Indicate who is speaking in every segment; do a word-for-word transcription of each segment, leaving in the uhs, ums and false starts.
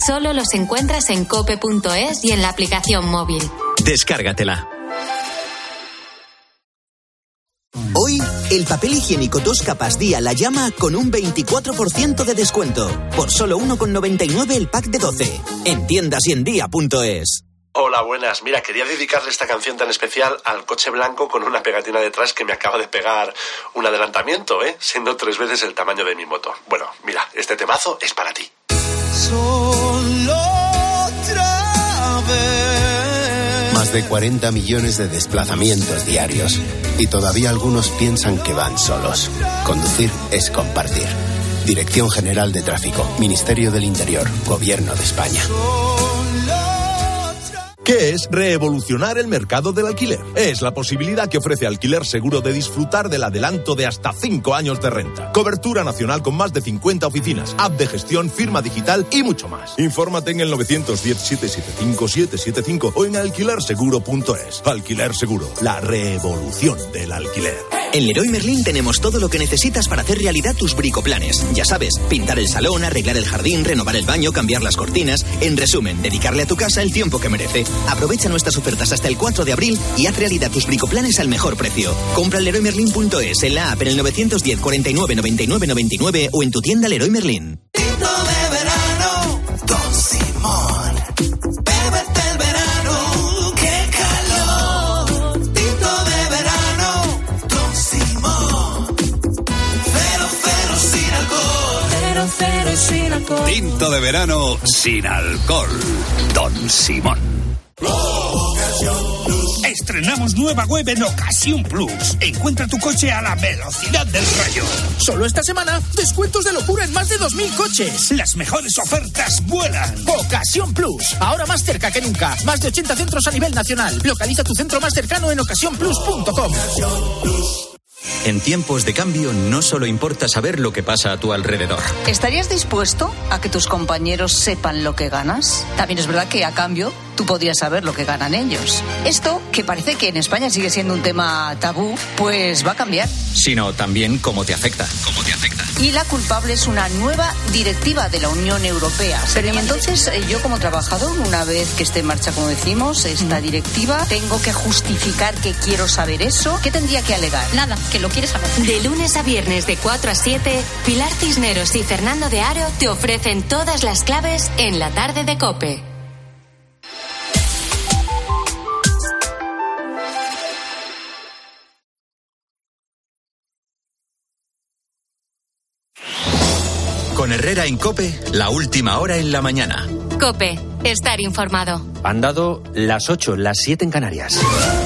Speaker 1: solo los encuentras en cope punto es y en la aplicación móvil.
Speaker 2: Descárgatela.
Speaker 3: Hoy, el papel higiénico dos capas Día La Llama con un veinticuatro por ciento de descuento. Por solo uno con noventa y nueve el pack de doce. En tiendas y en día punto es.
Speaker 4: Hola, buenas. Mira, quería dedicarle esta canción tan especial al coche blanco con una pegatina detrás que me acaba de pegar un adelantamiento, ¿eh? Siendo tres veces el tamaño de mi moto. Bueno, mira, este temazo es para ti.
Speaker 5: Solo otra vez.
Speaker 6: Más de cuarenta millones de desplazamientos diarios. Y todavía algunos piensan que van solos. Conducir es compartir. Dirección General de Tráfico, Ministerio del Interior, Gobierno de España.
Speaker 7: ¿Qué es revolucionar el mercado del alquiler? Es la posibilidad que ofrece Alquiler Seguro de disfrutar del adelanto de hasta cinco años de renta. Cobertura nacional con más de cincuenta oficinas, app de gestión, firma digital y mucho más. Infórmate en el nueve uno cero, siete siete cinco, siete siete cinco o en alquiler seguro punto es. Alquiler Seguro, la revolución del alquiler.
Speaker 3: En Leroy Merlin tenemos todo lo que necesitas para hacer realidad tus bricoplanes. Ya sabes, pintar el salón, arreglar el jardín, renovar el baño, cambiar las cortinas. En resumen, dedicarle a tu casa el tiempo que merece. Aprovecha nuestras ofertas hasta el cuatro de abril y haz realidad tus bricoplanes al mejor precio. Compra en leroy merlin punto es, en la app, en el nueve uno cero, cuarenta y nueve, noventa y nueve, noventa y nueve o en tu tienda Leroy Merlin.
Speaker 5: Tinto de verano, Don Simón. Bébete el verano, qué calor. Tinto de verano, Don Simón. Cero, cero sin alcohol. Cero, cero sin alcohol.
Speaker 8: Tinto de verano sin alcohol. Don Simón.
Speaker 9: Estrenamos nueva web en Ocasión Plus. Encuentra tu coche a la velocidad del rayo.
Speaker 10: Solo esta semana, descuentos de locura en más de dos mil coches.
Speaker 9: Las mejores ofertas vuelan.
Speaker 10: Ocasión Plus, ahora más cerca que nunca. Más de ochenta centros a nivel nacional. Localiza tu centro más cercano en ocasión plus punto com.
Speaker 2: En tiempos de cambio no solo importa saber lo que pasa a tu alrededor.
Speaker 11: ¿Estarías dispuesto a que tus compañeros sepan lo que ganas? También es verdad que a cambio tú podrías saber lo que ganan ellos. Esto, que parece que en España sigue siendo un tema tabú, pues va a cambiar.
Speaker 2: Sino también cómo te afecta. Cómo te afecta.
Speaker 11: Y la culpable es una nueva directiva de la Unión Europea. Pero y entonces yo como trabajador, una vez que esté en marcha, como decimos, esta directiva, tengo que justificar que quiero saber eso. ¿Qué tendría que alegar?
Speaker 1: Nada, que lo quieres saber. De lunes a viernes de cuatro a siete, Pilar Cisneros y Fernando de Aro te ofrecen todas las claves en la tarde de COPE.
Speaker 2: Con Herrera en COPE, la última hora en la mañana.
Speaker 1: COPE, estar informado.
Speaker 12: Han dado las ocho, las siete en Canarias.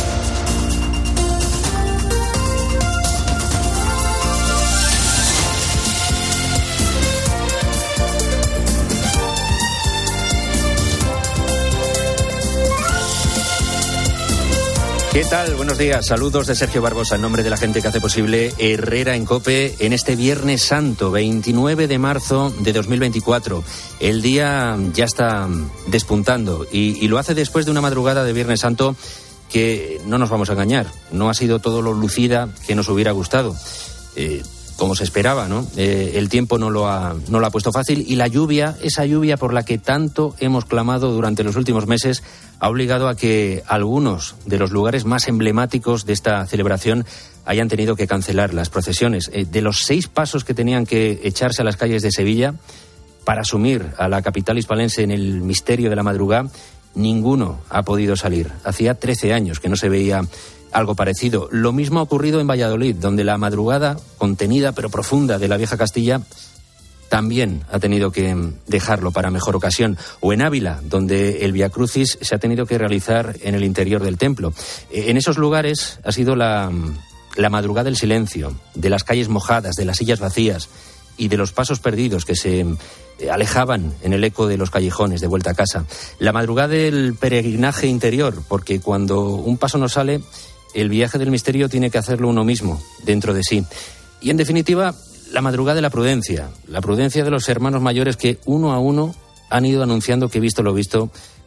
Speaker 12: ¿Qué tal? Buenos días. Saludos de Sergio Barbosa en nombre de la gente que hace posible Herrera en COPE en este Viernes Santo, veintinueve de marzo de dos mil veinticuatro. El día ya está despuntando y, y lo hace después de una madrugada de Viernes Santo que, no nos vamos a engañar, no ha sido todo lo lucida que nos hubiera gustado. Eh, como se esperaba, ¿no? Eh, el tiempo no lo ha, no lo ha puesto fácil y la lluvia, esa lluvia por la que tanto hemos clamado durante los últimos meses, ha obligado a que algunos de los lugares más emblemáticos de esta celebración hayan tenido que cancelar las procesiones. Eh, de los seis pasos que tenían que echarse a las calles de Sevilla para asumir a la capital hispalense en el misterio de la madrugada, ninguno ha podido salir. Hacía trece años que no se veía algo parecido. Lo mismo ha ocurrido en Valladolid, donde la madrugada contenida pero profunda de la vieja Castilla también ha tenido que dejarlo para mejor ocasión. O en Ávila, donde el Vía Crucis se ha tenido que realizar en el interior del templo. En esos lugares ha sido la, la madrugada del silencio, de las calles mojadas, de las sillas vacías y de los pasos perdidos que se alejaban en el eco de los callejones de vuelta a casa. La madrugada del peregrinaje interior, porque cuando un paso no sale, el viaje del misterio tiene que hacerlo uno mismo, dentro de sí. Y en definitiva, la madrugada de la prudencia, la prudencia de los hermanos mayores que uno a uno han ido anunciando que, visto lo visto,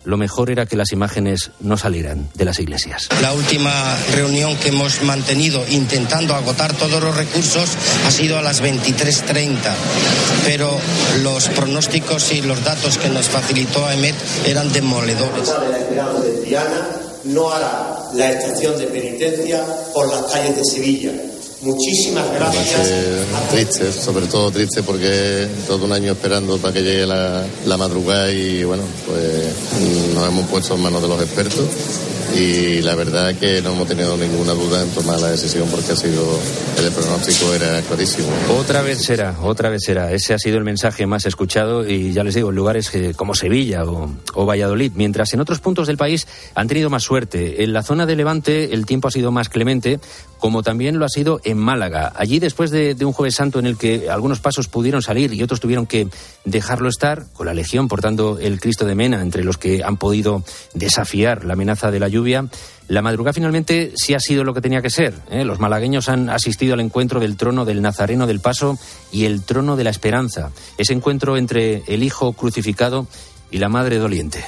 Speaker 12: lo mejor era que las imágenes no salieran de las iglesias.
Speaker 13: La última reunión que hemos mantenido intentando agotar todos los recursos ha sido a las veintitrés treinta, pero los pronósticos y los datos que nos facilitó A E M E T eran demoledores.
Speaker 14: La Esperanza de Triana no hará la estación de penitencia por las calles de Sevilla. Muchísimas gracias.
Speaker 15: Triste, sobre todo triste porque todo un año esperando para que llegue la, la madrugada y bueno, pues nos hemos puesto en manos de los expertos y la verdad es que no hemos tenido ninguna duda en tomar la decisión porque ha sido, el pronóstico era clarísimo.
Speaker 12: Otra vez será, otra vez será. Ese ha sido el mensaje más escuchado y ya les digo, en lugares como Sevilla o, o Valladolid, mientras en otros puntos del país han tenido más suerte. En la zona de Levante el tiempo ha sido más clemente, como también lo ha sido en Málaga. Allí, después de, de un Jueves Santo en el que algunos pasos pudieron salir y otros tuvieron que dejarlo estar, con la Legión portando el Cristo de Mena entre los que han podido desafiar la amenaza de la lluvia, la madrugada finalmente sí ha sido lo que tenía que ser, ¿eh? Los malagueños han asistido al encuentro del trono del Nazareno del Paso y el trono de la Esperanza, ese encuentro entre el Hijo crucificado y la Madre doliente.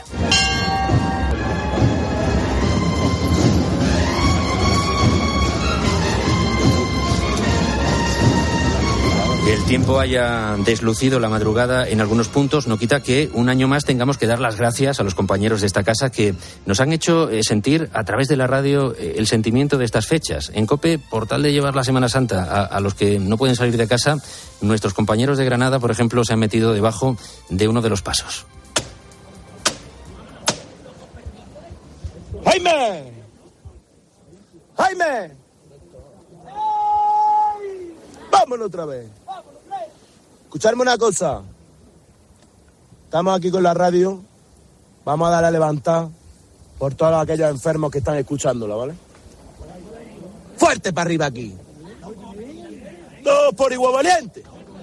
Speaker 12: Que el tiempo haya deslucido la madrugada en algunos puntos no quita que un año más tengamos que dar las gracias a los compañeros de esta casa que nos han hecho sentir a través de la radio el sentimiento de estas fechas. En COPE, por tal de llevar la Semana Santa a, a los que no pueden salir de casa, nuestros compañeros de Granada, por ejemplo, se han metido debajo de uno de los pasos.
Speaker 16: ¡Jaime! ¡Jaime! ¡Vámonos otra vez! Escucharme una cosa. Estamos aquí con la radio. Vamos a dar a levantar por todos aquellos enfermos que están escuchándola, ¿vale? ¡Fuerte para arriba aquí! ¡Todos por igual valiente!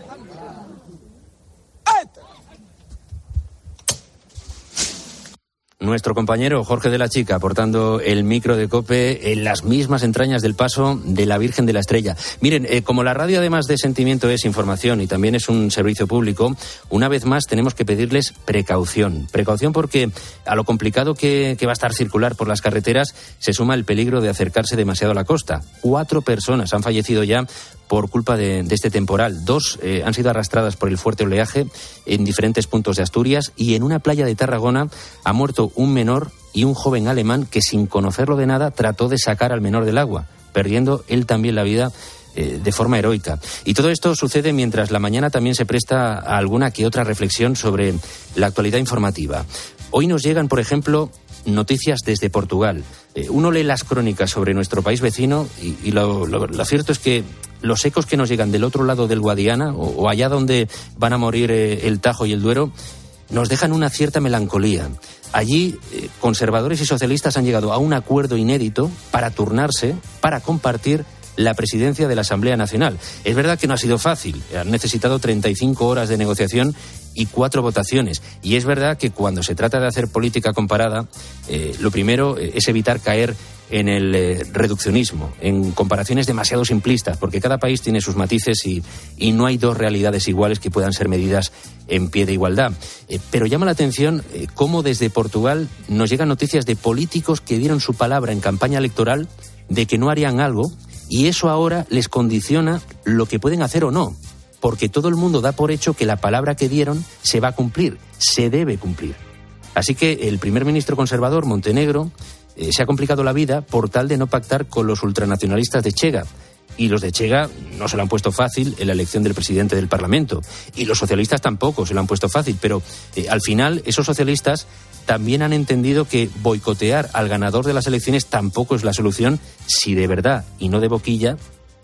Speaker 12: Nuestro compañero Jorge de la Chica portando el micro de COPE en las mismas entrañas del paso de la Virgen de la Estrella. Miren, eh, como la radio además de sentimiento es información y también es un servicio público, una vez más tenemos que pedirles precaución. Precaución porque a lo complicado que, que va a estar circular por las carreteras se suma el peligro de acercarse demasiado a la costa. Cuatro personas han fallecido ya por culpa de, de este temporal. Dos eh, han sido arrastradas por el fuerte oleaje en diferentes puntos de Asturias y en una playa de Tarragona ha muerto un menor y un joven alemán que sin conocerlo de nada trató de sacar al menor del agua, perdiendo él también la vida eh, de forma heroica. Y todo esto sucede mientras la mañana también se presta a alguna que otra reflexión sobre la actualidad informativa. Hoy nos llegan, por ejemplo, noticias desde Portugal. Eh, uno lee las crónicas sobre nuestro país vecino y, y lo, lo, lo cierto es que los ecos que nos llegan del otro lado del Guadiana o, o allá donde van a morir eh, el Tajo y el Duero nos dejan una cierta melancolía. Allí, eh, conservadores y socialistas han llegado a un acuerdo inédito para turnarse, para compartir la presidencia de la Asamblea Nacional. Es verdad que no ha sido fácil, han necesitado treinta y cinco horas de negociación y cuatro votaciones. Y es verdad que cuando se trata de hacer política comparada, eh, lo primero es evitar caer en el eh, reduccionismo, en comparaciones demasiado simplistas, porque cada país tiene sus matices y, y no hay dos realidades iguales que puedan ser medidas en pie de igualdad. Eh, pero llama la atención eh, cómo desde Portugal nos llegan noticias de políticos que dieron su palabra en campaña electoral de que no harían algo y eso ahora les condiciona lo que pueden hacer o no, porque todo el mundo da por hecho que la palabra que dieron se va a cumplir, se debe cumplir. Así que el primer ministro conservador, Montenegro, eh, se ha complicado la vida por tal de no pactar con los ultranacionalistas de Chega. Y los de Chega no se lo han puesto fácil en la elección del presidente del Parlamento. Y los socialistas tampoco se lo han puesto fácil. Pero eh, al final esos socialistas también han entendido que boicotear al ganador de las elecciones tampoco es la solución si de verdad y no de boquilla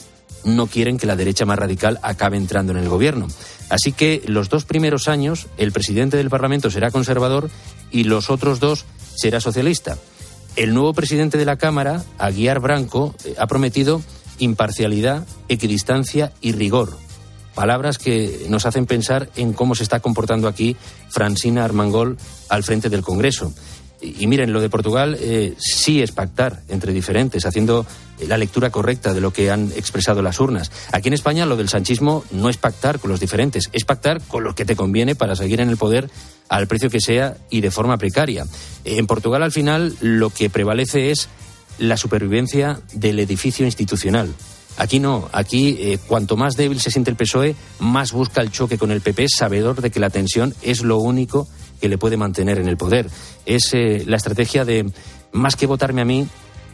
Speaker 12: no quieren que la derecha más radical acabe entrando en el gobierno. Así que los dos primeros años el presidente del Parlamento será conservador y los otros dos será socialista. El nuevo presidente de la Cámara, Aguiar Branco, eh, ha prometido imparcialidad, equidistancia y rigor. Palabras que nos hacen pensar en cómo se está comportando aquí Francina Armengol al frente del Congreso. Y, y miren, lo de Portugal eh, sí es pactar entre diferentes, haciendo la lectura correcta de lo que han expresado las urnas. Aquí en España lo del sanchismo no es pactar con los diferentes, es pactar con los que te conviene para seguir en el poder al precio que sea y de forma precaria. En Portugal, al final, lo que prevalece es la supervivencia del edificio institucional. Aquí no, aquí eh, cuanto más débil se siente el P S O E, más busca el choque con el P P, sabedor de que la tensión es lo único que le puede mantener en el poder. Es eh, la estrategia de, más que votarme a mí,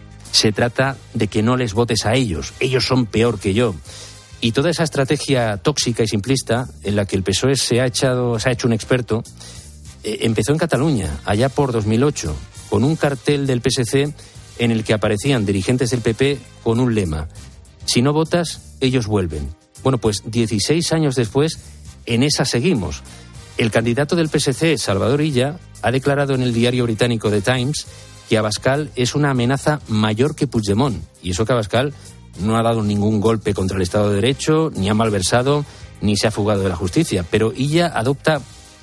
Speaker 12: se trata de que no les votes a ellos. Ellos son peor que yo. Y toda esa estrategia tóxica y simplista en la que el P S O E se ha, echado, se ha hecho un experto, eh, empezó en Cataluña, allá por dos mil ocho, con un cartel del P S C en el que aparecían dirigentes del P P con un lema: si no votas, ellos vuelven. Bueno, pues dieciséis años después, en esa seguimos. El candidato del P S C, Salvador Illa, ha declarado en el diario británico The Times que Abascal es una amenaza mayor que Puigdemont. Y eso que Abascal no ha dado ningún golpe contra el Estado de Derecho, ni ha malversado, ni se ha fugado de la justicia. Pero Illa adopta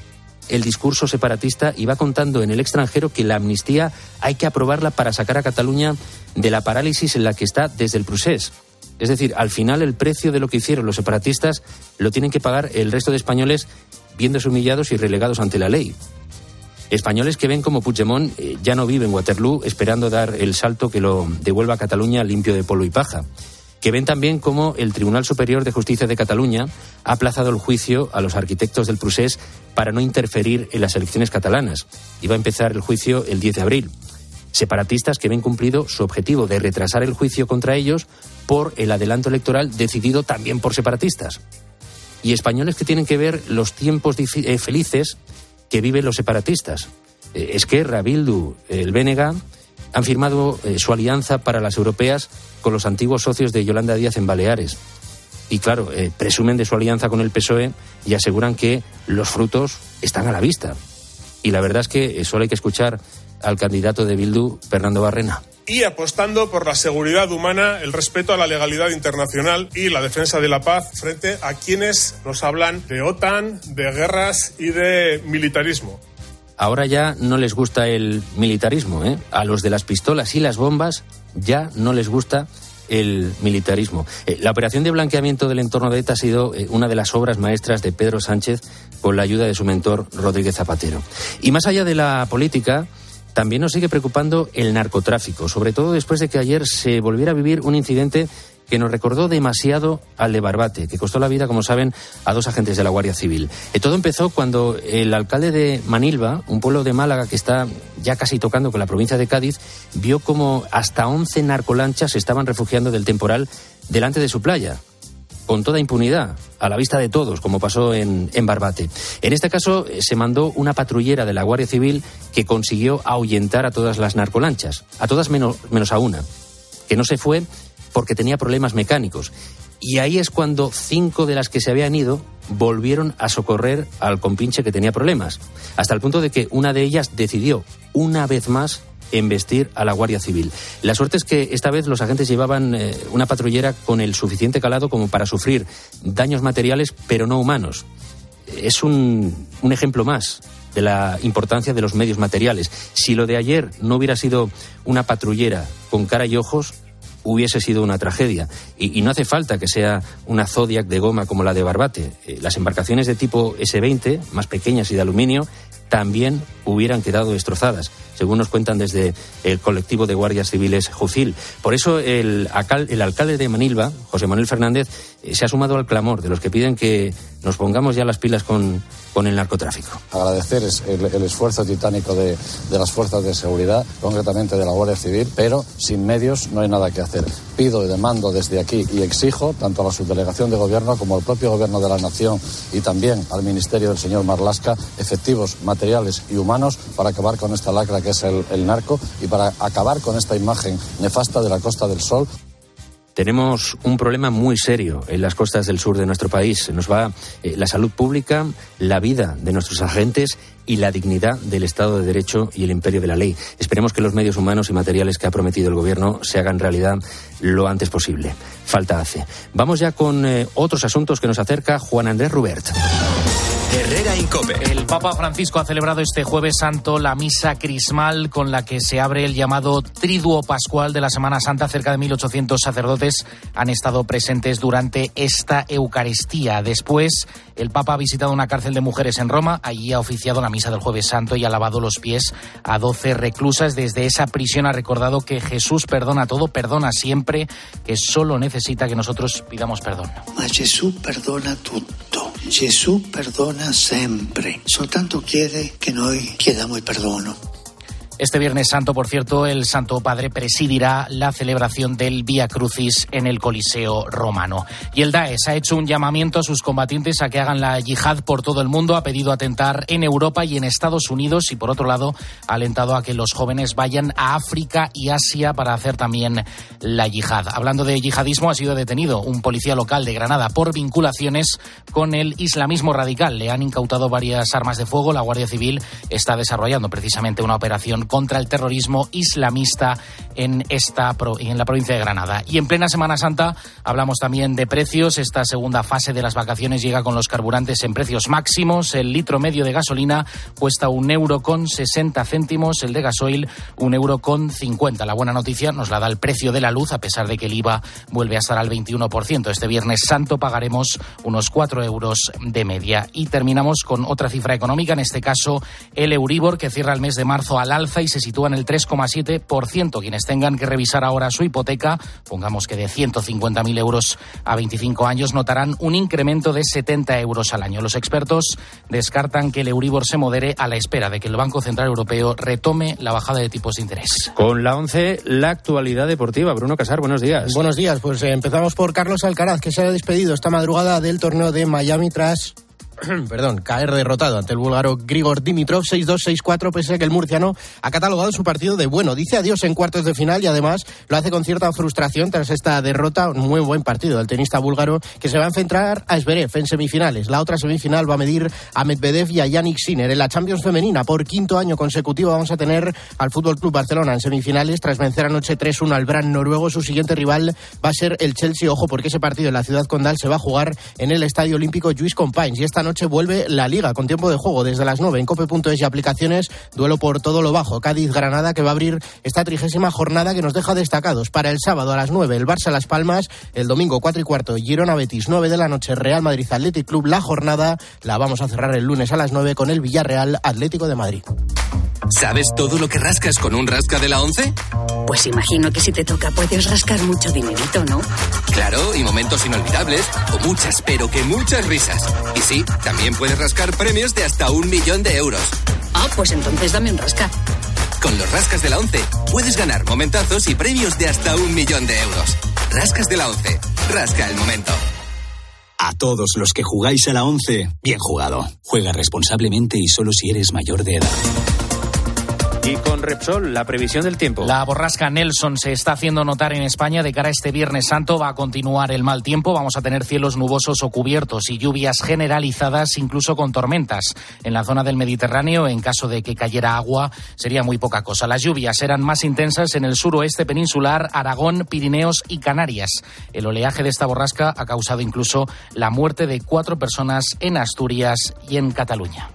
Speaker 12: el discurso separatista y va contando en el extranjero que la amnistía hay que aprobarla para sacar a Cataluña de la parálisis en la que está desde el procés. Es decir, al final el precio de lo que hicieron los separatistas lo tienen que pagar el resto de españoles viéndose humillados y relegados ante la ley. Españoles que ven como Puigdemont eh, ya no vive en Waterloo esperando dar el salto que lo devuelva a Cataluña limpio de polvo y paja. Que ven también como el Tribunal Superior de Justicia de Cataluña ha aplazado el juicio a los arquitectos del procés para no interferir en las elecciones catalanas. Iba a empezar el juicio el diez de abril. Separatistas que ven cumplido su objetivo de retrasar el juicio contra ellos por el adelanto electoral decidido también por separatistas. Y españoles que tienen que ver los tiempos difi- eh, felices que viven los separatistas. Eh, Esquerra, Bildu, el B N G han firmado eh, su alianza para las europeas con los antiguos socios de Yolanda Díaz en Baleares. Y claro, eh, presumen de su alianza con el P S O E y aseguran que los frutos están a la vista. Y la verdad es que eh, solo hay que escuchar al candidato de Bildu, Fernando Barrena.
Speaker 17: Y apostando por la seguridad humana, el respeto a la legalidad internacional y la defensa de la paz frente a quienes nos hablan de OTAN, de guerras y de militarismo.
Speaker 12: Ahora ya no les gusta el militarismo, ¿eh? A los de las pistolas y las bombas ya no les gusta el militarismo. Eh, la operación de blanqueamiento del entorno de ETA ha sido eh, una de las obras maestras de Pedro Sánchez con la ayuda de su mentor Rodríguez Zapatero. Y más allá de la política, también nos sigue preocupando el narcotráfico, sobre todo después de que ayer se volviera a vivir un incidente que nos recordó demasiado al de Barbate, que costó la vida, como saben, a dos agentes de la Guardia Civil. Eh, todo empezó cuando el alcalde de Manilva, un pueblo de Málaga que está ya casi tocando con la provincia de Cádiz, vio como hasta once narcolanchas se estaban refugiando del temporal delante de su playa, con toda impunidad, a la vista de todos, como pasó en, en Barbate. En este caso, eh, se mandó una patrullera de la Guardia Civil que consiguió ahuyentar a todas las narcolanchas, a todas menos, menos a una, que no se fue porque tenía problemas mecánicos. Y ahí es cuando cinco de las que se habían ido volvieron a socorrer al compinche que tenía problemas, hasta el punto de que una de ellas decidió, una vez más, embestir a la Guardia Civil. La suerte es que esta vez los agentes llevaban eh, una patrullera con el suficiente calado como para sufrir daños materiales, pero no humanos. Es un, un ejemplo más de la importancia de los medios materiales. Si lo de ayer no hubiera sido una patrullera con cara y ojos, hubiese sido una tragedia. Y, y no hace falta que sea una Zodiac de goma como la de Barbate. Eh, las embarcaciones de tipo ese veinte, más pequeñas y de aluminio, también hubieran quedado destrozadas, según nos cuentan desde el colectivo de guardias civiles Jucil. Por eso el, acal, el alcalde de Manilva, José Manuel Fernández, eh, se ha sumado al clamor de los que piden que nos pongamos ya las pilas con, con el narcotráfico.
Speaker 18: Agradecer el, el esfuerzo titánico de, de las fuerzas de seguridad, concretamente de la Guardia Civil, pero sin medios no hay nada que hacer. Pido y demando desde aquí y exijo tanto a la subdelegación de gobierno como al propio gobierno de la nación y también al ministerio del señor Marlaska efectivos, materiales y humanos para acabar con esta lacra que es el, el narco y para acabar con esta imagen nefasta de la Costa del Sol.
Speaker 12: Tenemos un problema muy serio en las costas del sur de nuestro país. Nos va eh, la salud pública, la vida de nuestros agentes y la dignidad del Estado de Derecho y el imperio de la ley. Esperemos que los medios humanos y materiales que ha prometido el Gobierno se hagan realidad lo antes posible. Falta hace. Vamos ya con eh, otros asuntos que nos acerca Juan Andrés Rubert.
Speaker 2: Herrera Incope.
Speaker 19: El Papa Francisco ha celebrado este Jueves Santo la misa crismal con la que se abre el llamado Triduo Pascual de la Semana Santa. Cerca de mil ochocientos sacerdotes han estado presentes durante esta Eucaristía. Después, el Papa ha visitado una cárcel de mujeres en Roma. Allí ha oficiado la misa del Jueves Santo y ha lavado los pies a doce reclusas. Desde esa prisión ha recordado que Jesús perdona todo, perdona siempre, que solo necesita que nosotros pidamos perdón.
Speaker 20: Ma Gesù perdona tutto. Gesù perdona sempre. Soltanto chiede che noi chiediamo il perdono.
Speaker 19: Este Viernes Santo, por cierto, el Santo Padre presidirá la celebración del Vía Crucis en el Coliseo romano. Y el Daesh ha hecho un llamamiento a sus combatientes a que hagan la yihad por todo el mundo. Ha pedido atentar en Europa y en Estados Unidos y, por otro lado, ha alentado a que los jóvenes vayan a África y Asia para hacer también la yihad. Hablando de yihadismo, ha sido detenido un policía local de Granada por vinculaciones con el islamismo radical. Le han incautado varias armas de fuego. La Guardia Civil está desarrollando precisamente una operación contra el terrorismo islamista en esta en la provincia de Granada. Y en plena Semana Santa hablamos también de precios. Esta segunda fase de las vacaciones llega con los carburantes en precios máximos. El litro medio de gasolina cuesta un euro con sesenta céntimos, el de gasoil un euro con cincuenta. La buena noticia nos la da el precio de la luz, a pesar de que el I V A vuelve a estar al veintiuno por ciento. Este Viernes Santo pagaremos unos cuatro euros de media. Y terminamos con otra cifra económica, en este caso el Euribor, que cierra el mes de marzo al alza y se sitúa en el tres coma siete por ciento. Quienes tengan que revisar ahora su hipoteca, pongamos que de ciento cincuenta mil euros a veinticinco años, notarán un incremento de setenta euros al año. Los expertos descartan que el Euribor se modere a la espera de que el Banco Central Europeo retome la bajada de tipos de interés.
Speaker 12: Con la once, la actualidad deportiva. Bruno Casar, buenos días.
Speaker 21: Buenos días, pues eh, empezamos por Carlos Alcaraz, que se ha despedido esta madrugada del torneo de Miami tras perdón, caer derrotado ante el búlgaro Grigor Dimitrov seis dos seis cuatro, pese a que el murciano ha catalogado su partido de bueno. Dice adiós en cuartos de final y además lo hace con cierta frustración tras esta derrota. Un muy buen partido del tenista búlgaro, que se va a enfrentar a Zverev en semifinales. La otra semifinal va a medir a Medvedev y a Yannick Sinner. En la Champions femenina, por quinto año consecutivo, vamos a tener al F C Barcelona en semifinales tras vencer anoche tres uno al Brann noruego. Su siguiente rival va a ser el Chelsea. Ojo, porque ese partido en la Ciudad Condal se va a jugar en el Estadio Olímpico Lluís Companys. Y esta noche vuelve la Liga con tiempo de juego desde las nueve en cope punto es y aplicaciones. Duelo por todo lo bajo, Cádiz-Granada, que va a abrir esta trigésima jornada, que nos deja destacados para el sábado a las nueve el Barça-Las Palmas, el domingo cuatro y cuarto Girona-Betis, nueve de la noche Real Madrid Athletic Club. La jornada la vamos a cerrar el lunes a las nueve con el Villarreal Atlético de Madrid.
Speaker 22: ¿Sabes todo lo que rascas con un rasca de la once?
Speaker 23: Pues imagino que si te toca puedes rascar mucho dinerito, ¿no?
Speaker 22: Claro, y momentos inolvidables, o muchas, pero que muchas risas. Y sí, también puedes rascar premios de hasta un millón de euros.
Speaker 23: Ah, pues entonces dame un rasca.
Speaker 22: Con los rascas de la once puedes ganar momentazos y premios de hasta un millón de euros. Rascas de la once, rasca el momento.
Speaker 24: A todos los que jugáis a la once, bien jugado. Juega responsablemente y solo si eres mayor de edad.
Speaker 12: Y con Repsol, la previsión del tiempo.
Speaker 19: La borrasca Nelson se está haciendo notar en España. De cara a este Viernes Santo va a continuar el mal tiempo. Vamos a tener cielos nubosos o cubiertos y lluvias generalizadas, incluso con tormentas. En la zona del Mediterráneo, en caso de que cayera agua, sería muy poca cosa. Las lluvias serán más intensas en el suroeste peninsular, Aragón, Pirineos y Canarias. El oleaje de esta borrasca ha causado incluso la muerte de cuatro personas en Asturias y en Cataluña.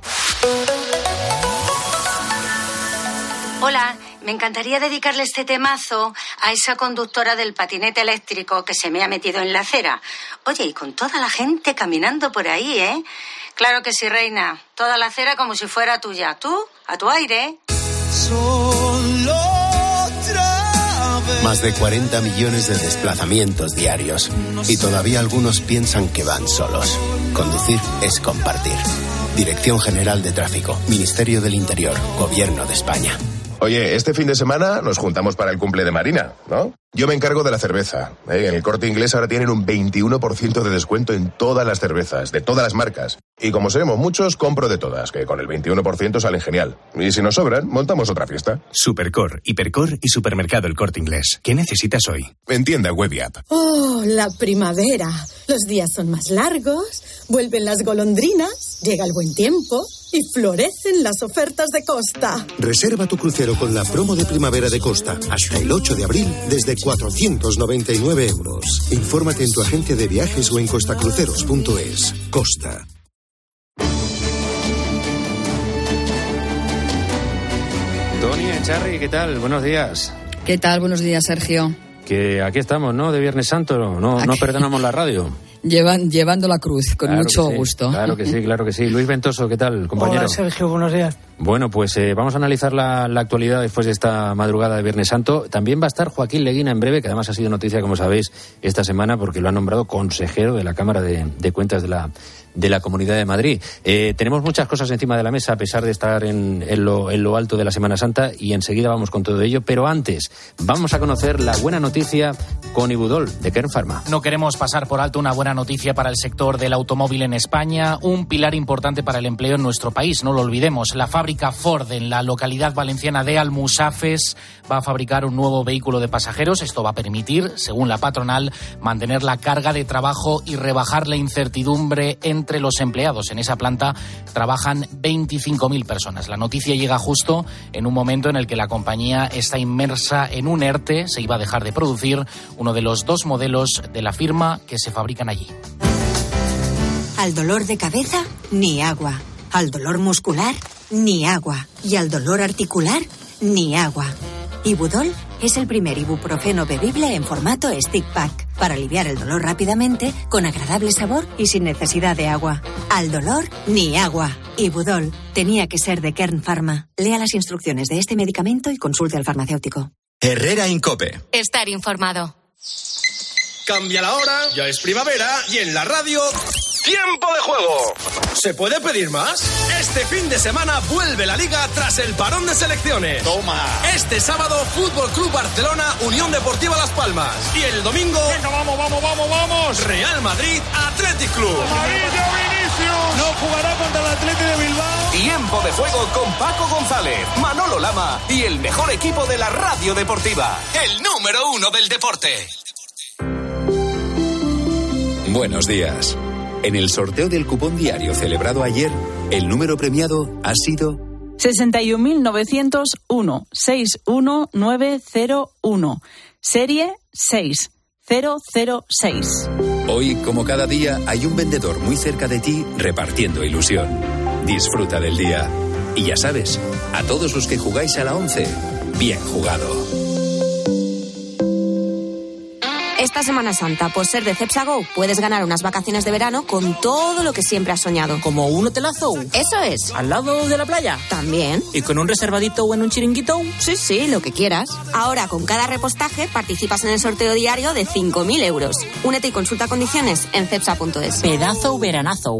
Speaker 25: Hola, me encantaría dedicarle este temazo a esa conductora del patinete eléctrico que se me ha metido en la acera. Oye, y con toda la gente caminando por ahí, ¿eh? Claro que sí, reina. Toda la acera como si fuera tuya. Tú, a tu aire.
Speaker 5: Solo otra vez.
Speaker 6: Más de cuarenta millones de desplazamientos diarios. Y todavía algunos piensan que van solos. Conducir es compartir. Dirección General de Tráfico, Ministerio del Interior, Gobierno de España.
Speaker 26: Oye, este fin de semana nos juntamos para el cumple de Marina, ¿no? Yo me encargo de la cerveza. ¿eh? En el Corte Inglés ahora tienen un veintiuno por ciento de descuento en todas las cervezas, de todas las marcas. Y como seremos muchos, compro de todas, que con el veintiuno por ciento salen genial. Y si nos sobran, montamos otra fiesta.
Speaker 27: Supercor, Hipercor y Supermercado El Corte Inglés. ¿Qué necesitas hoy?
Speaker 26: En tienda web y app.
Speaker 28: Oh, la primavera. Los días son más largos, vuelven las golondrinas, llega el buen tiempo y florecen las ofertas de Costa.
Speaker 29: Reserva tu crucero con la promo de primavera de Costa hasta el ocho de abril desde cuatrocientos noventa y nueve euros. Infórmate en tu agente de viajes o en costacruceros punto es. Costa.
Speaker 12: Tony Echarri, ¿qué tal? Buenos días.
Speaker 1: ¿Qué tal? Buenos días, Sergio.
Speaker 12: Que aquí estamos, ¿no? De Viernes Santo, no, no perdonamos la radio.
Speaker 1: Llevan, llevando la cruz, con
Speaker 12: claro
Speaker 1: mucho
Speaker 12: sí,
Speaker 1: gusto.
Speaker 12: Claro que sí, claro que sí. Luis Ventoso, ¿qué tal, compañero?
Speaker 3: Hola, Sergio, buenos días.
Speaker 12: Bueno, pues eh, vamos a analizar la, la actualidad después de esta madrugada de Viernes Santo. También va a estar Joaquín Leguina en breve, que además ha sido noticia, como sabéis, esta semana, porque lo han nombrado consejero de la Cámara de, de Cuentas de la, de la Comunidad de Madrid. Eh, tenemos muchas cosas encima de la mesa, a pesar de estar en, en, lo, en lo alto de la Semana Santa, y enseguida vamos con todo ello. Pero antes, vamos a conocer la buena noticia con Ibudol, de Kern Pharma.
Speaker 19: No queremos pasar por alto una buena noticia para el sector del automóvil en España, un pilar importante para el empleo en nuestro país, no lo olvidemos. La fábrica Ford en la localidad valenciana de Almusafes va a fabricar un nuevo vehículo de pasajeros. Esto va a permitir, según la patronal, mantener la carga de trabajo y rebajar la incertidumbre entre los empleados. En esa planta trabajan veinticinco mil personas. La noticia llega justo en un momento en el que la compañía está inmersa en un ERTE. Se iba a dejar de producir uno de los dos modelos de la firma que se fabrican allí.
Speaker 4: Al dolor de cabeza, ni agua. Al dolor muscular, ni agua. Y al dolor articular, ni agua. Ibudol es el primer ibuprofeno bebible en formato stick pack para aliviar el dolor rápidamente, con agradable sabor y sin necesidad de agua. Al dolor, ni agua. Ibudol tenía que ser de Kern Pharma. Lea las instrucciones de este medicamento y consulte al farmacéutico.
Speaker 2: Herrera Incope.
Speaker 7: Estar informado.
Speaker 8: Cambia la hora, ya es primavera y en la radio... ¡Tiempo de juego! ¿Se puede pedir más? Este fin de semana vuelve la Liga tras el parón de selecciones. ¡Toma! Este sábado, Fútbol Club Barcelona, Unión Deportiva Las Palmas. Y el domingo...
Speaker 17: ¡Venga, vamos, vamos, vamos, vamos!
Speaker 8: Real Madrid, Athletic Club.
Speaker 17: ¡Amarillo, Vinicius!
Speaker 8: No jugará contra el Athletic de Bilbao. Tiempo de juego con Paco González, Manolo Lama y el mejor equipo de la radio deportiva. El número uno del deporte.
Speaker 2: Buenos días. En el sorteo del cupón diario celebrado ayer, el número premiado ha sido
Speaker 9: sesenta y un mil novecientos uno, seis uno nueve cero uno, serie seis cero cero seis.
Speaker 2: Hoy, como cada día, hay un vendedor muy cerca de ti repartiendo ilusión. Disfruta del día. Y ya sabes, a todos los que jugáis a la once, bien jugado.
Speaker 10: Esta Semana Santa, por ser de Cepsa Go, puedes ganar unas vacaciones de verano con todo lo que siempre has soñado.
Speaker 11: ¿Como un hotelazo?
Speaker 10: Eso es.
Speaker 11: ¿Al lado de la playa?
Speaker 10: También.
Speaker 11: ¿Y con un reservadito o en un chiringuito?
Speaker 10: Sí, sí, lo que quieras. Ahora, con cada repostaje, participas en el sorteo diario de cinco mil euros. Únete y consulta condiciones en cepsa punto es.
Speaker 11: Pedazo veranazo.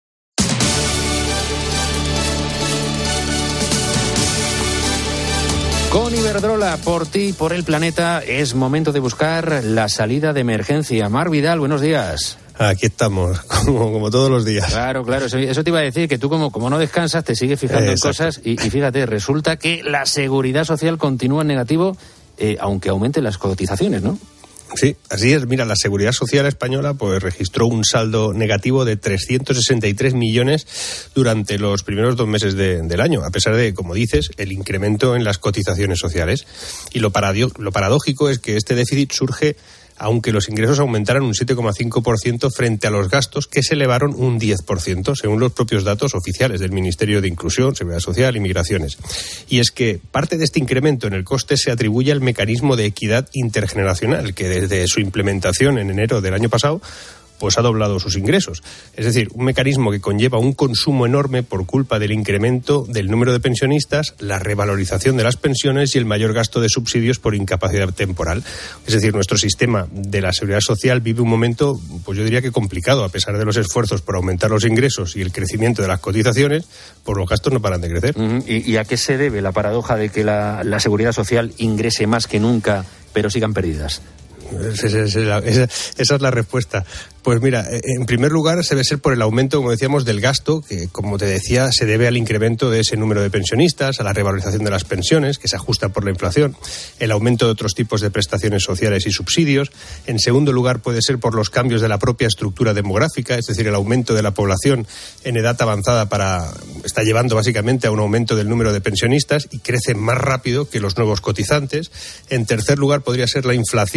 Speaker 12: Con Iberdrola, por ti, por el planeta, es momento de buscar la salida de emergencia. Mar Vidal, buenos días.
Speaker 13: Aquí estamos, como, como todos los días.
Speaker 12: Claro, claro, eso, eso te iba a decir, que tú como, como no descansas te sigues fijando eh, en cosas y, y fíjate, resulta que la seguridad social continúa en negativo, eh, aunque aumenten las cotizaciones, ¿no?
Speaker 13: Sí, así es. Mira, la Seguridad Social española pues registró un saldo negativo de trescientos sesenta y tres millones durante los primeros dos meses de, del año, a pesar de, como dices, el incremento en las cotizaciones sociales. Y lo, paradio- lo paradójico es que este déficit surge aunque los ingresos aumentaran un siete coma cinco por ciento frente a los gastos, que se elevaron un diez por ciento, según los propios datos oficiales del Ministerio de Inclusión, Seguridad Social y Migraciones. Y es que parte de este incremento en el coste se atribuye al mecanismo de equidad intergeneracional, que desde su implementación en enero del año pasado pues ha doblado sus ingresos. Es decir, un mecanismo que conlleva un consumo enorme por culpa del incremento del número de pensionistas, la revalorización de las pensiones y el mayor gasto de subsidios por incapacidad temporal. Es decir, nuestro sistema de la seguridad social vive un momento, pues yo diría que complicado, a pesar de los esfuerzos por aumentar los ingresos y el crecimiento de las cotizaciones, pues los gastos no paran de crecer.
Speaker 12: Uh-huh. ¿Y, y a qué se debe la paradoja de que la, la seguridad social ingrese más que nunca, pero sigan perdidas?
Speaker 13: Esa, esa, esa, esa es la respuesta. Pues mira, en primer lugar se debe ser por el aumento, como decíamos, del gasto, que como te decía, se debe al incremento de ese número de pensionistas, a la revalorización de las pensiones, que se ajusta por la inflación, el aumento de otros tipos de prestaciones sociales y subsidios. En segundo lugar puede ser por los cambios de la propia estructura demográfica, es decir, el aumento de la población en edad avanzada para está llevando básicamente a un aumento del número de pensionistas y crece más rápido que los nuevos cotizantes. En tercer lugar podría ser la inflación, que ha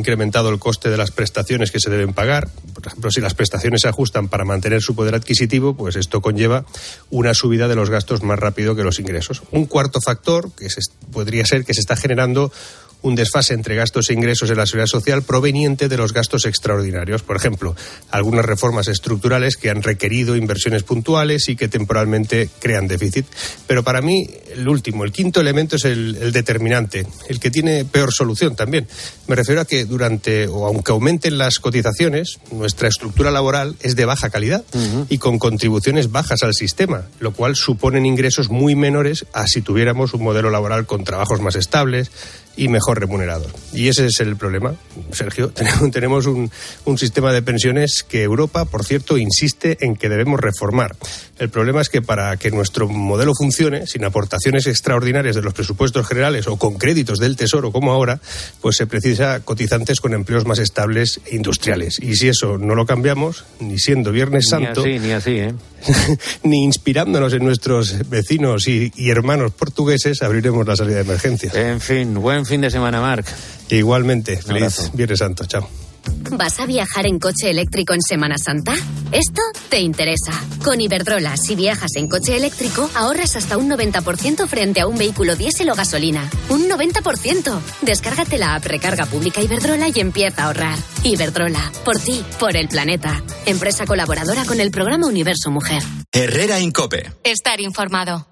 Speaker 13: incrementado el coste de las prestaciones que se deben pagar. Por ejemplo, si las prestaciones se ajustan para mantener su poder adquisitivo, pues esto conlleva una subida de los gastos más rápido que los ingresos. Un cuarto factor, que se, podría ser que se está generando un desfase entre gastos e ingresos de la seguridad social proveniente de los gastos extraordinarios. Por ejemplo, algunas reformas estructurales que han requerido inversiones puntuales y que temporalmente crean déficit. Pero para mí, el último, el quinto elemento es el, el determinante, el que tiene peor solución también. Me refiero a que durante, o aunque aumenten las cotizaciones, nuestra estructura laboral es de baja calidad uh-huh. y con contribuciones bajas al sistema, lo cual suponen ingresos muy menores a si tuviéramos un modelo laboral con trabajos más estables y mejor remunerados. Y ese es el problema, Sergio. Tenemos, tenemos un, un sistema de pensiones que Europa, por cierto, insiste en que debemos reformar. El problema es que para que nuestro modelo funcione, sin aportaciones extraordinarias de los presupuestos generales o con créditos del Tesoro como ahora, pues se precisa cotizantes con empleos más estables e industriales. Y si eso no lo cambiamos, ni siendo Viernes Santo...
Speaker 12: Ni así, ni así, ¿eh?
Speaker 13: ni inspirándonos en nuestros vecinos y, y hermanos portugueses, abriremos la salida de emergencias.
Speaker 12: En fin, buen fin de semana, Marc.
Speaker 13: Igualmente, feliz Viernes Santo, chao.
Speaker 3: ¿Vas a viajar en coche eléctrico en Semana Santa? Esto te interesa. Con Iberdrola, si viajas en coche eléctrico, ahorras hasta un noventa por ciento frente a un vehículo diésel o gasolina. ¡Un noventa por ciento! Descárgate la app Recarga Pública Iberdrola y empieza a ahorrar. Iberdrola, por ti, por el planeta. Empresa colaboradora con el programa Universo Mujer.
Speaker 7: Herrera Incope.
Speaker 3: Estar informado.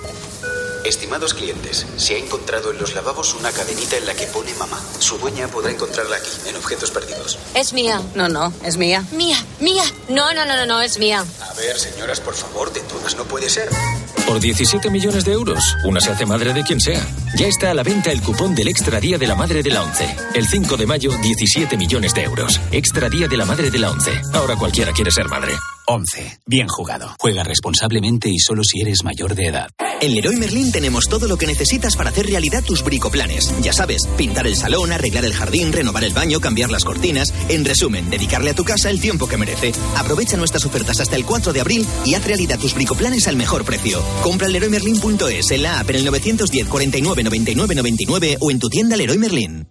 Speaker 24: Estimados clientes, se ha encontrado en los lavabos una cadenita en la que pone mamá. Su dueña podrá encontrarla aquí, en objetos perdidos.
Speaker 10: Es mía. No, no, es mía.
Speaker 3: Mía, mía. No, no, no, no, no, es mía.
Speaker 24: A ver, señoras, por favor, de todas no puede ser.
Speaker 7: Por diecisiete millones de euros, una se hace madre de quien sea. Ya está a la venta el cupón del Extra Día de la Madre de la ONCE. El cinco de mayo, diecisiete millones de euros. Extra Día de la Madre de la ONCE. Ahora cualquiera quiere ser madre.
Speaker 24: ONCE. Bien jugado. Juega responsablemente y solo si eres mayor de edad.
Speaker 22: En Leroy Merlin tenemos todo lo que necesitas para hacer realidad tus bricoplanes. Ya sabes, pintar el salón, arreglar el jardín, renovar el baño, cambiar las cortinas. En resumen, dedicarle a tu casa el tiempo que merece. Aprovecha nuestras ofertas hasta el cuatro de abril y haz realidad tus bricoplanes al mejor precio. Compra en leroy merlin punto es, en la app, en el nueve uno cero, cuarenta y nueve, noventa y nueve, noventa y nueve o en tu tienda Leroy Merlin.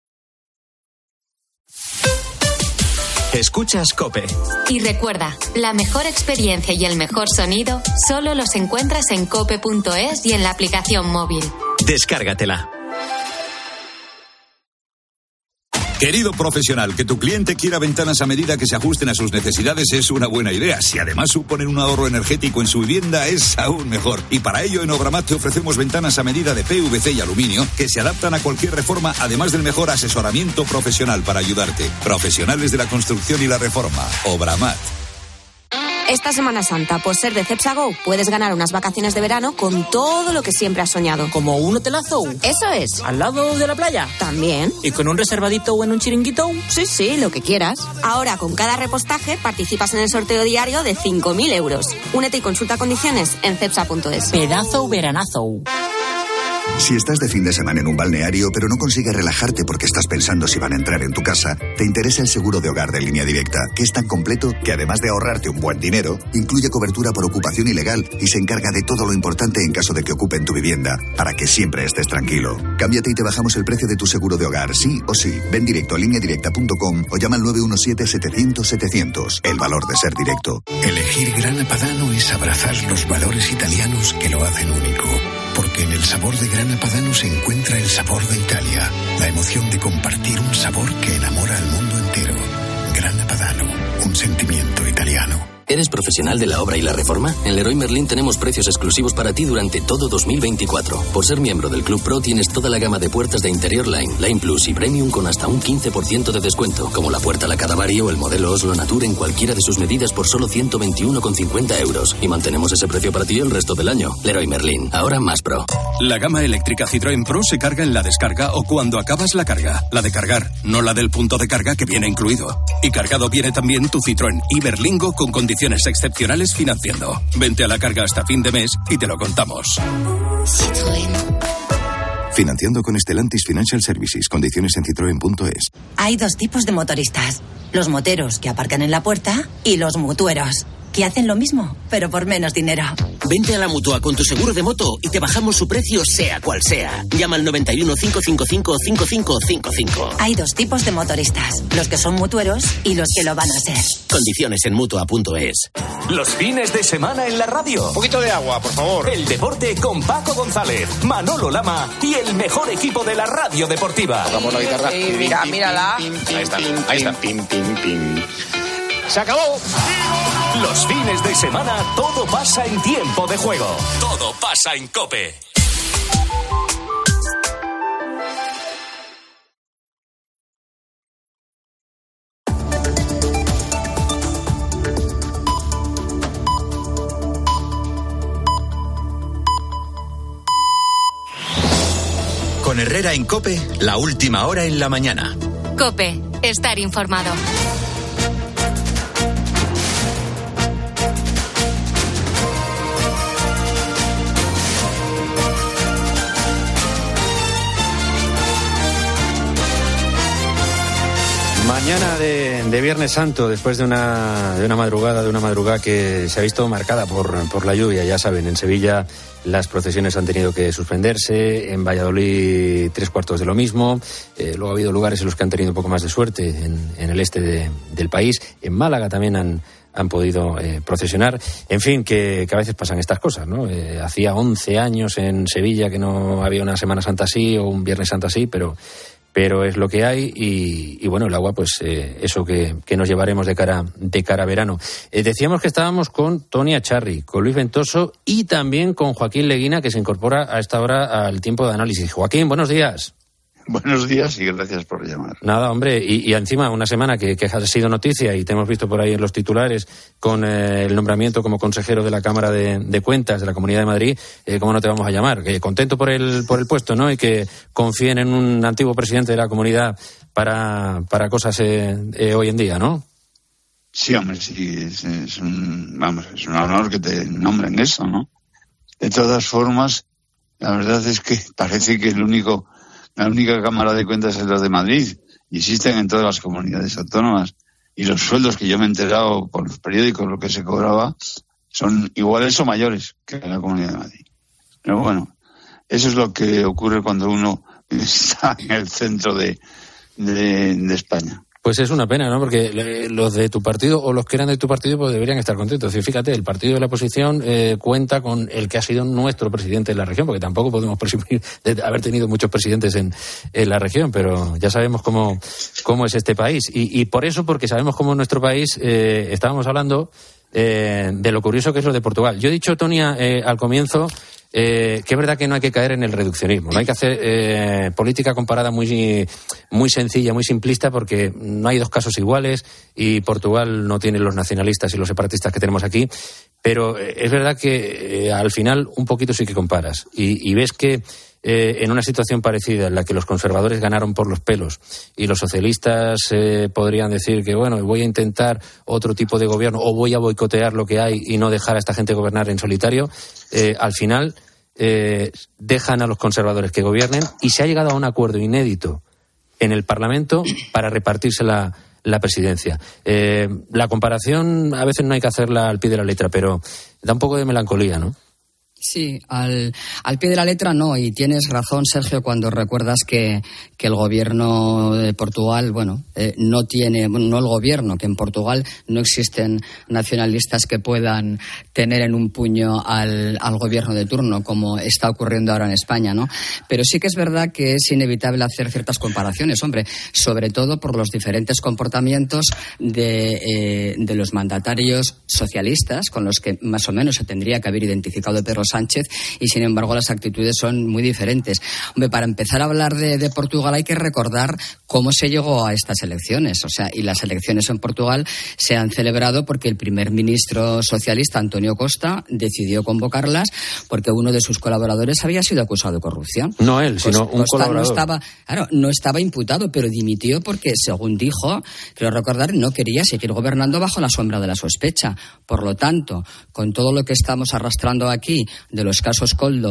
Speaker 7: Escuchas COPE.
Speaker 3: Y recuerda, la mejor experiencia y el mejor sonido solo los encuentras en cope punto es y en la aplicación móvil.
Speaker 7: Descárgatela.
Speaker 14: Querido profesional, que tu cliente quiera ventanas a medida que se ajusten a sus necesidades es una buena idea. Si además suponen un ahorro energético en su vivienda, es aún mejor. Y para ello, en Obramat te ofrecemos ventanas a medida de P V C y aluminio que se adaptan a cualquier reforma, además del mejor asesoramiento profesional para ayudarte. Profesionales de la construcción y la reforma. Obramat.
Speaker 10: Esta Semana Santa, por ser de Cepsa Go, puedes ganar unas vacaciones de verano con todo lo que siempre has soñado.
Speaker 11: ¿Como un hotelazo?
Speaker 10: Eso es.
Speaker 11: ¿Al lado de la playa?
Speaker 10: También.
Speaker 11: ¿Y con un reservadito o en un chiringuito?
Speaker 10: Sí, sí, lo que quieras. Ahora, con cada repostaje, participas en el sorteo diario de cinco mil euros. Únete y consulta condiciones en cepsa punto es.
Speaker 11: Pedazo veranazo.
Speaker 15: Si estás de fin de semana en un balneario pero no consigues relajarte porque estás pensando si van a entrar en tu casa, te interesa el seguro de hogar de Línea Directa, que es tan completo que además de ahorrarte un buen dinero, incluye cobertura por ocupación ilegal y se encarga de todo lo importante en caso de que ocupen tu vivienda, para que siempre estés tranquilo. Cámbiate y te bajamos el precio de tu seguro de hogar, sí o sí. Ven directo a línea directa punto com o llama al nueve uno siete, setecientos, setecientos. El valor de ser directo.
Speaker 29: Elegir Grana Padano es abrazar los valores italianos que lo hacen único. Porque en el sabor de Grana Padano se encuentra el sabor de Italia, la emoción de compartir un sabor que enamora al mundo entero. Grana Padano, un sentimiento italiano.
Speaker 16: ¿Eres profesional de la obra y la reforma? En Leroy Merlin tenemos precios exclusivos para ti durante todo dos mil veinticuatro. Por ser miembro del Club Pro tienes toda la gama de puertas de Interior Line, Line Plus y Premium con hasta un quince por ciento de descuento, como la puerta La Cadavari o el modelo Oslo Nature en cualquiera de sus medidas por solo ciento veintiuno con cincuenta euros. Y mantenemos ese precio para ti el resto del año. Leroy Merlin, ahora más pro.
Speaker 18: La gama eléctrica Citroën Pro se carga en la descarga o cuando acabas la carga. La de cargar, no la del punto de carga que viene incluido. Y cargado viene también tu Citroën Iberlingo con condiciones excepcionales financiando. Vente a la carga hasta fin de mes y te lo contamos.
Speaker 16: Citroën.
Speaker 15: Financiando con Stellantis Financial Services. Condiciones en citroen punto es.
Speaker 20: Hay dos tipos de motoristas. Los moteros que aparcan en la puerta y los mutueros.
Speaker 5: que hacen lo mismo, pero por menos dinero.
Speaker 6: Vente a la Mutua con tu seguro de moto y te bajamos su precio sea cual sea. Llama al noventa y uno, cinco cinco cinco, cinco cinco cinco cinco.
Speaker 5: Hay dos tipos de motoristas, los que son mutueros y los que lo van a ser.
Speaker 6: Condiciones en Mutua punto es.
Speaker 20: Los fines de semana en la radio.
Speaker 8: Un poquito de agua, por favor.
Speaker 20: El deporte con Paco González, Manolo Lama y el mejor equipo de la radio deportiva.
Speaker 8: Tocamos la guitarra.
Speaker 21: Sí, mira, mírala.
Speaker 8: Ahí está, ahí está. ¡Se acabó!
Speaker 20: Los fines de semana todo pasa en Tiempo de Juego. Todo pasa en COPE.
Speaker 2: Con Herrera en COPE, la última hora en la mañana.
Speaker 3: COPE, estar informado.
Speaker 12: Mañana de, de Viernes Santo, después de una, de una madrugada, de una madrugada que se ha visto marcada por, por la lluvia. Ya saben, en Sevilla las procesiones han tenido que suspenderse, en Valladolid tres cuartos de lo mismo, eh, luego ha habido lugares en los que han tenido un poco más de suerte, en, en el este de, del país, en Málaga también han, han podido eh, procesionar. En fin, que, que a veces pasan estas cosas, ¿no? Eh, hacía once años en Sevilla que no había una Semana Santa así o un Viernes Santo así, pero... pero es lo que hay y, y bueno, el agua, pues eh, eso que, que nos llevaremos de cara de cara a verano. Eh, decíamos que estábamos con Tony Acharri, con Luis Ventoso y también con Joaquín Leguina, que se incorpora a esta hora al tiempo de análisis. Joaquín, buenos días.
Speaker 23: Buenos días y gracias por llamar.
Speaker 12: Nada, hombre, y, y encima una semana que, que ha sido noticia y te hemos visto por ahí en los titulares con eh, el nombramiento como consejero de la Cámara de, de Cuentas de la Comunidad de Madrid. Eh, ¿Cómo no te vamos a llamar? Que contento por el por el puesto, ¿no? Y que confíen en un antiguo presidente de la comunidad para, para cosas eh, eh, hoy en día, ¿no?
Speaker 23: Sí, hombre, sí, es, es un, vamos, es un honor que te nombren eso, ¿no? De todas formas, la verdad es que parece que el único... La única Cámara de Cuentas es la de Madrid y existen en todas las comunidades autónomas. Y los sueldos que yo me he enterado por los periódicos, lo que se cobraba, son iguales o mayores que en la Comunidad de Madrid. Pero bueno, eso es lo que ocurre cuando uno está en el centro de, de, de España.
Speaker 12: Pues es una pena, ¿no? Porque los de tu partido o los que eran de tu partido pues deberían estar contentos. Es decir, fíjate, el partido de la oposición eh, cuenta con el que ha sido nuestro presidente de la región, porque tampoco podemos presumir de haber tenido muchos presidentes en, en la región, pero ya sabemos cómo, cómo es este país. Y, y por eso, porque sabemos cómo nuestro país, eh, estábamos hablando eh, de lo curioso que es lo de Portugal. Yo he dicho, Tonia, eh, al comienzo... Eh, que es verdad que no hay que caer en el reduccionismo, no hay que hacer eh, política comparada muy, muy sencilla, muy simplista, porque no hay dos casos iguales y Portugal no tiene los nacionalistas y los separatistas que tenemos aquí, pero eh, es verdad que eh, al final un poquito sí que comparas y, y ves que eh, en una situación parecida en la que los conservadores ganaron por los pelos y los socialistas eh, podrían decir que bueno, voy a intentar otro tipo de gobierno o voy a boicotear lo que hay y no dejar a esta gente gobernar en solitario, eh, al final eh, dejan a los conservadores que gobiernen y se ha llegado a un acuerdo inédito en el Parlamento para repartirse la, la presidencia. Eh, la comparación a veces no hay que hacerla al pie de la letra, pero da un poco de melancolía, ¿no?
Speaker 1: Sí, al, al pie de la letra no, y tienes razón, Sergio, cuando recuerdas que, que el gobierno de Portugal, bueno, eh, no tiene, bueno, no el gobierno, que en Portugal no existen nacionalistas que puedan tener en un puño al, al gobierno de turno, como está ocurriendo ahora en España, ¿no? Pero sí que es verdad que es inevitable hacer ciertas comparaciones, hombre, sobre todo por los diferentes comportamientos de, eh, de los mandatarios socialistas, con los que más o menos se tendría que haber identificado Pedro Sánchez, y sin embargo las actitudes son muy diferentes. Hombre, para empezar a hablar de, de Portugal hay que recordar cómo se llegó a estas elecciones, o sea, y las elecciones en Portugal se han celebrado porque el primer ministro socialista, António Costa, decidió convocarlas porque uno de sus colaboradores había sido acusado de corrupción.
Speaker 12: No él, sino
Speaker 1: Costa
Speaker 12: un colaborador.
Speaker 1: No estaba, claro, no estaba imputado, pero dimitió porque, según dijo, creo recordar, no quería seguir gobernando bajo la sombra de la sospecha. Por lo tanto, con todo lo que estamos arrastrando aquí de los casos Koldo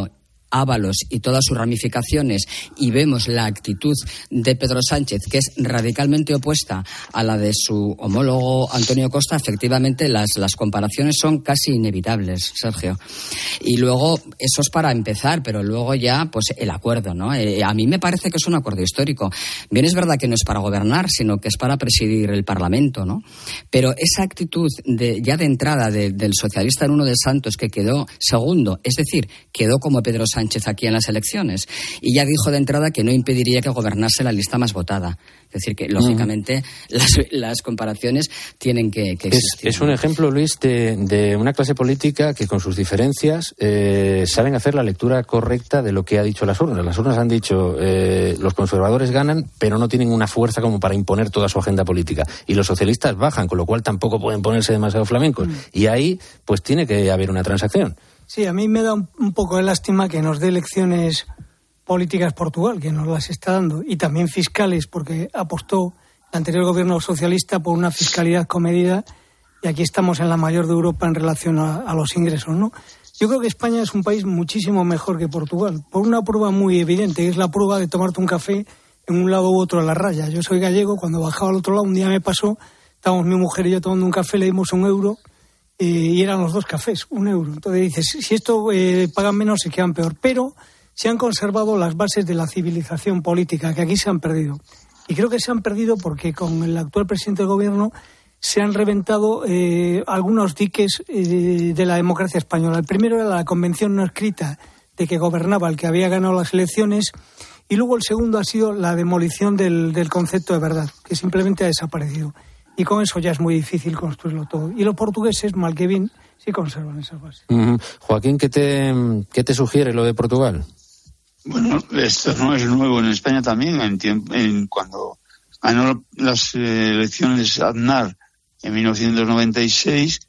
Speaker 1: Ábalos y todas sus ramificaciones y vemos la actitud de Pedro Sánchez, que es radicalmente opuesta a la de su homólogo Antonio Costa, efectivamente las, las comparaciones son casi inevitables, Sergio. Y luego, eso es para empezar, pero luego ya, pues el acuerdo, ¿no? Eh, a mí me parece que es un acuerdo histórico. Bien, es verdad que no es para gobernar, sino que es para presidir el Parlamento, ¿no? Pero esa actitud de, ya de entrada de, del socialista Nuno de Santos, que quedó segundo, es decir, quedó como Pedro Sánchez aquí en las elecciones, y ya dijo de entrada que no impediría que gobernase la lista más votada. Es decir, que lógicamente mm. las, las comparaciones tienen que, que existir.
Speaker 12: Es, es un ejemplo, Luis, de, de una clase política que con sus diferencias eh, saben hacer la lectura correcta de lo que ha dicho las urnas. Las urnas han dicho eh, los conservadores ganan, pero no tienen una fuerza como para imponer toda su agenda política. Y los socialistas bajan, con lo cual tampoco pueden ponerse demasiado flamencos. Mm. Y ahí, pues tiene que haber una transacción.
Speaker 4: Sí, a mí me da un, un poco de lástima que nos dé lecciones políticas Portugal, que nos las está dando, y también fiscales, porque apostó el anterior gobierno socialista por una fiscalidad comedida, y aquí estamos en la mayor de Europa en relación a, a los ingresos, ¿no? Yo creo que España es un país muchísimo mejor que Portugal, por una prueba muy evidente, que es la prueba de tomarte un café en un lado u otro de la raya. Yo soy gallego, cuando bajaba al otro lado, un día me pasó, estábamos mi mujer y yo tomando un café, le dimos un euro, eh, y eran los dos cafés, un euro. Entonces dices, si esto eh, pagan menos, se quedan peor, pero se han conservado las bases de la civilización política, que aquí se han perdido. Y creo que se han perdido porque con el actual presidente del gobierno se han reventado eh, algunos diques eh, de la democracia española. El primero era la convención no escrita de que gobernaba el que había ganado las elecciones, y luego el segundo ha sido la demolición del, del concepto de verdad, que simplemente ha desaparecido. Y con eso ya es muy difícil construirlo todo. Y los portugueses, mal que bien, sí conservan esas bases.
Speaker 12: Uh-huh. Joaquín, ¿qué te, qué te sugiere lo de Portugal?
Speaker 23: Bueno, esto no es nuevo en España también. En, tiempo, en cuando ganó las eh, elecciones Aznar en mil novecientos noventa y seis,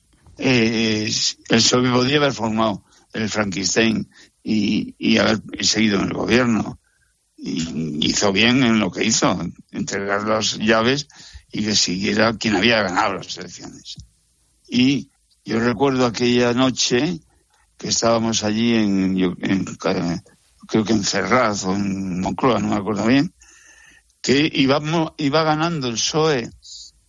Speaker 23: eh, el P S O E podía haber formado el Frankenstein y, y haber seguido en el gobierno. Y hizo bien en lo que hizo, entregar las llaves y que siguiera quien había ganado las elecciones. Y yo recuerdo aquella noche que estábamos allí en, en, en creo que en Ferraz o en Moncloa, no me acuerdo bien, que íbamos, iba ganando el P S O E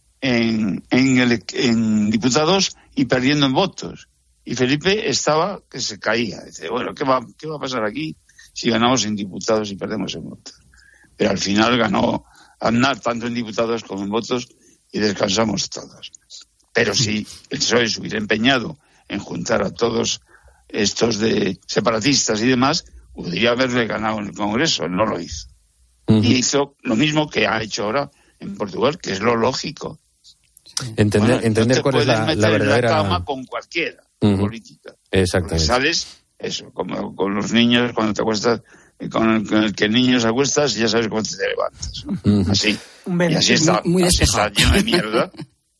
Speaker 23: en, en, el, en diputados y perdiendo en votos. Y Felipe estaba que se caía. Dice, bueno, ¿qué va, qué va a pasar aquí si ganamos en diputados y perdemos en votos? Pero al final ganó Aznar tanto en diputados como en votos y descansamos todos. Pero si el P S O E se hubiera empeñado en juntar a todos estos de separatistas y demás, podría haberle ganado en el Congreso, no lo hizo. Uh-huh. Y hizo lo mismo que ha hecho ahora en Portugal, que es lo lógico.
Speaker 12: Entender, bueno, entender
Speaker 23: no
Speaker 12: cuál es la, la verdadera...
Speaker 23: en la cama con cualquiera,
Speaker 12: uh-huh.
Speaker 23: política.
Speaker 12: Exactamente.
Speaker 23: Porque sales, eso, como con los niños, cuando te acuestas, con el, con el que el niño se acuestas, ya sabes cuándo te levantas. Uh-huh. Así. Y así está,
Speaker 1: muy, muy
Speaker 23: así está lleno de mierda.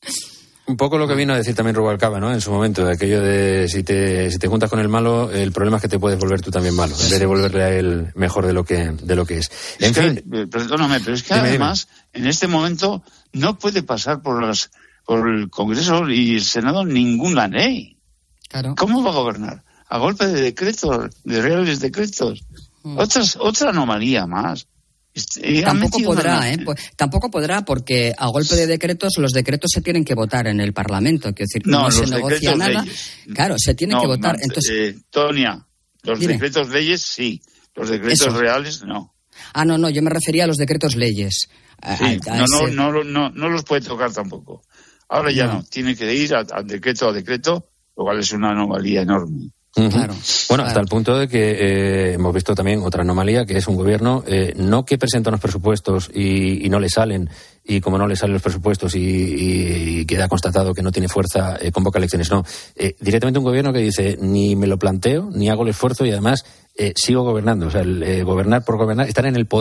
Speaker 12: Un poco lo que vino a decir también Rubalcaba, ¿no? En su momento, de aquello de si te si te juntas con el malo, el problema es que te puedes volver tú también malo, en vez de volverle a él mejor de lo que de lo que es. En
Speaker 23: es
Speaker 12: fin,
Speaker 23: que, perdóname, pero es que
Speaker 12: dime,
Speaker 23: además
Speaker 12: dime.
Speaker 23: en este momento no puede pasar por las por el Congreso y el Senado ninguna ley.
Speaker 1: Claro.
Speaker 23: ¿Cómo va a gobernar? A golpe de decretos, de reales decretos. Mm. Otras otra anomalía más.
Speaker 1: Y tampoco podrá, una... ¿eh? Pues, tampoco podrá porque a golpe de decretos los decretos se tienen que votar en el Parlamento, quiero decir, no, no se negocia nada.
Speaker 23: Leyes.
Speaker 1: Claro, se tiene
Speaker 23: no,
Speaker 1: que votar.
Speaker 23: No,
Speaker 1: entonces,
Speaker 23: eh, Tonia, los Dime. decretos leyes sí, los decretos Eso. reales no.
Speaker 1: Ah, no, no, yo me refería a los decretos leyes. A,
Speaker 23: sí,
Speaker 1: a, a
Speaker 23: no,
Speaker 1: ese...
Speaker 23: no, no, no, no los puede tocar tampoco. Ahora ya no, no. tiene que ir a, a decreto a decreto, lo cual es una anomalía enorme.
Speaker 12: Uh-huh. Claro, bueno, claro. Hasta el punto de que eh, hemos visto también otra anomalía, que es un gobierno eh, no que presenta unos presupuestos y, y no le salen, y como no le salen los presupuestos y, y, y queda constatado que no tiene fuerza, eh, convoca elecciones, no. Eh, directamente un gobierno que dice, ni me lo planteo, ni hago el esfuerzo y además eh, sigo gobernando. O sea, el, eh, gobernar por gobernar, estar en el poder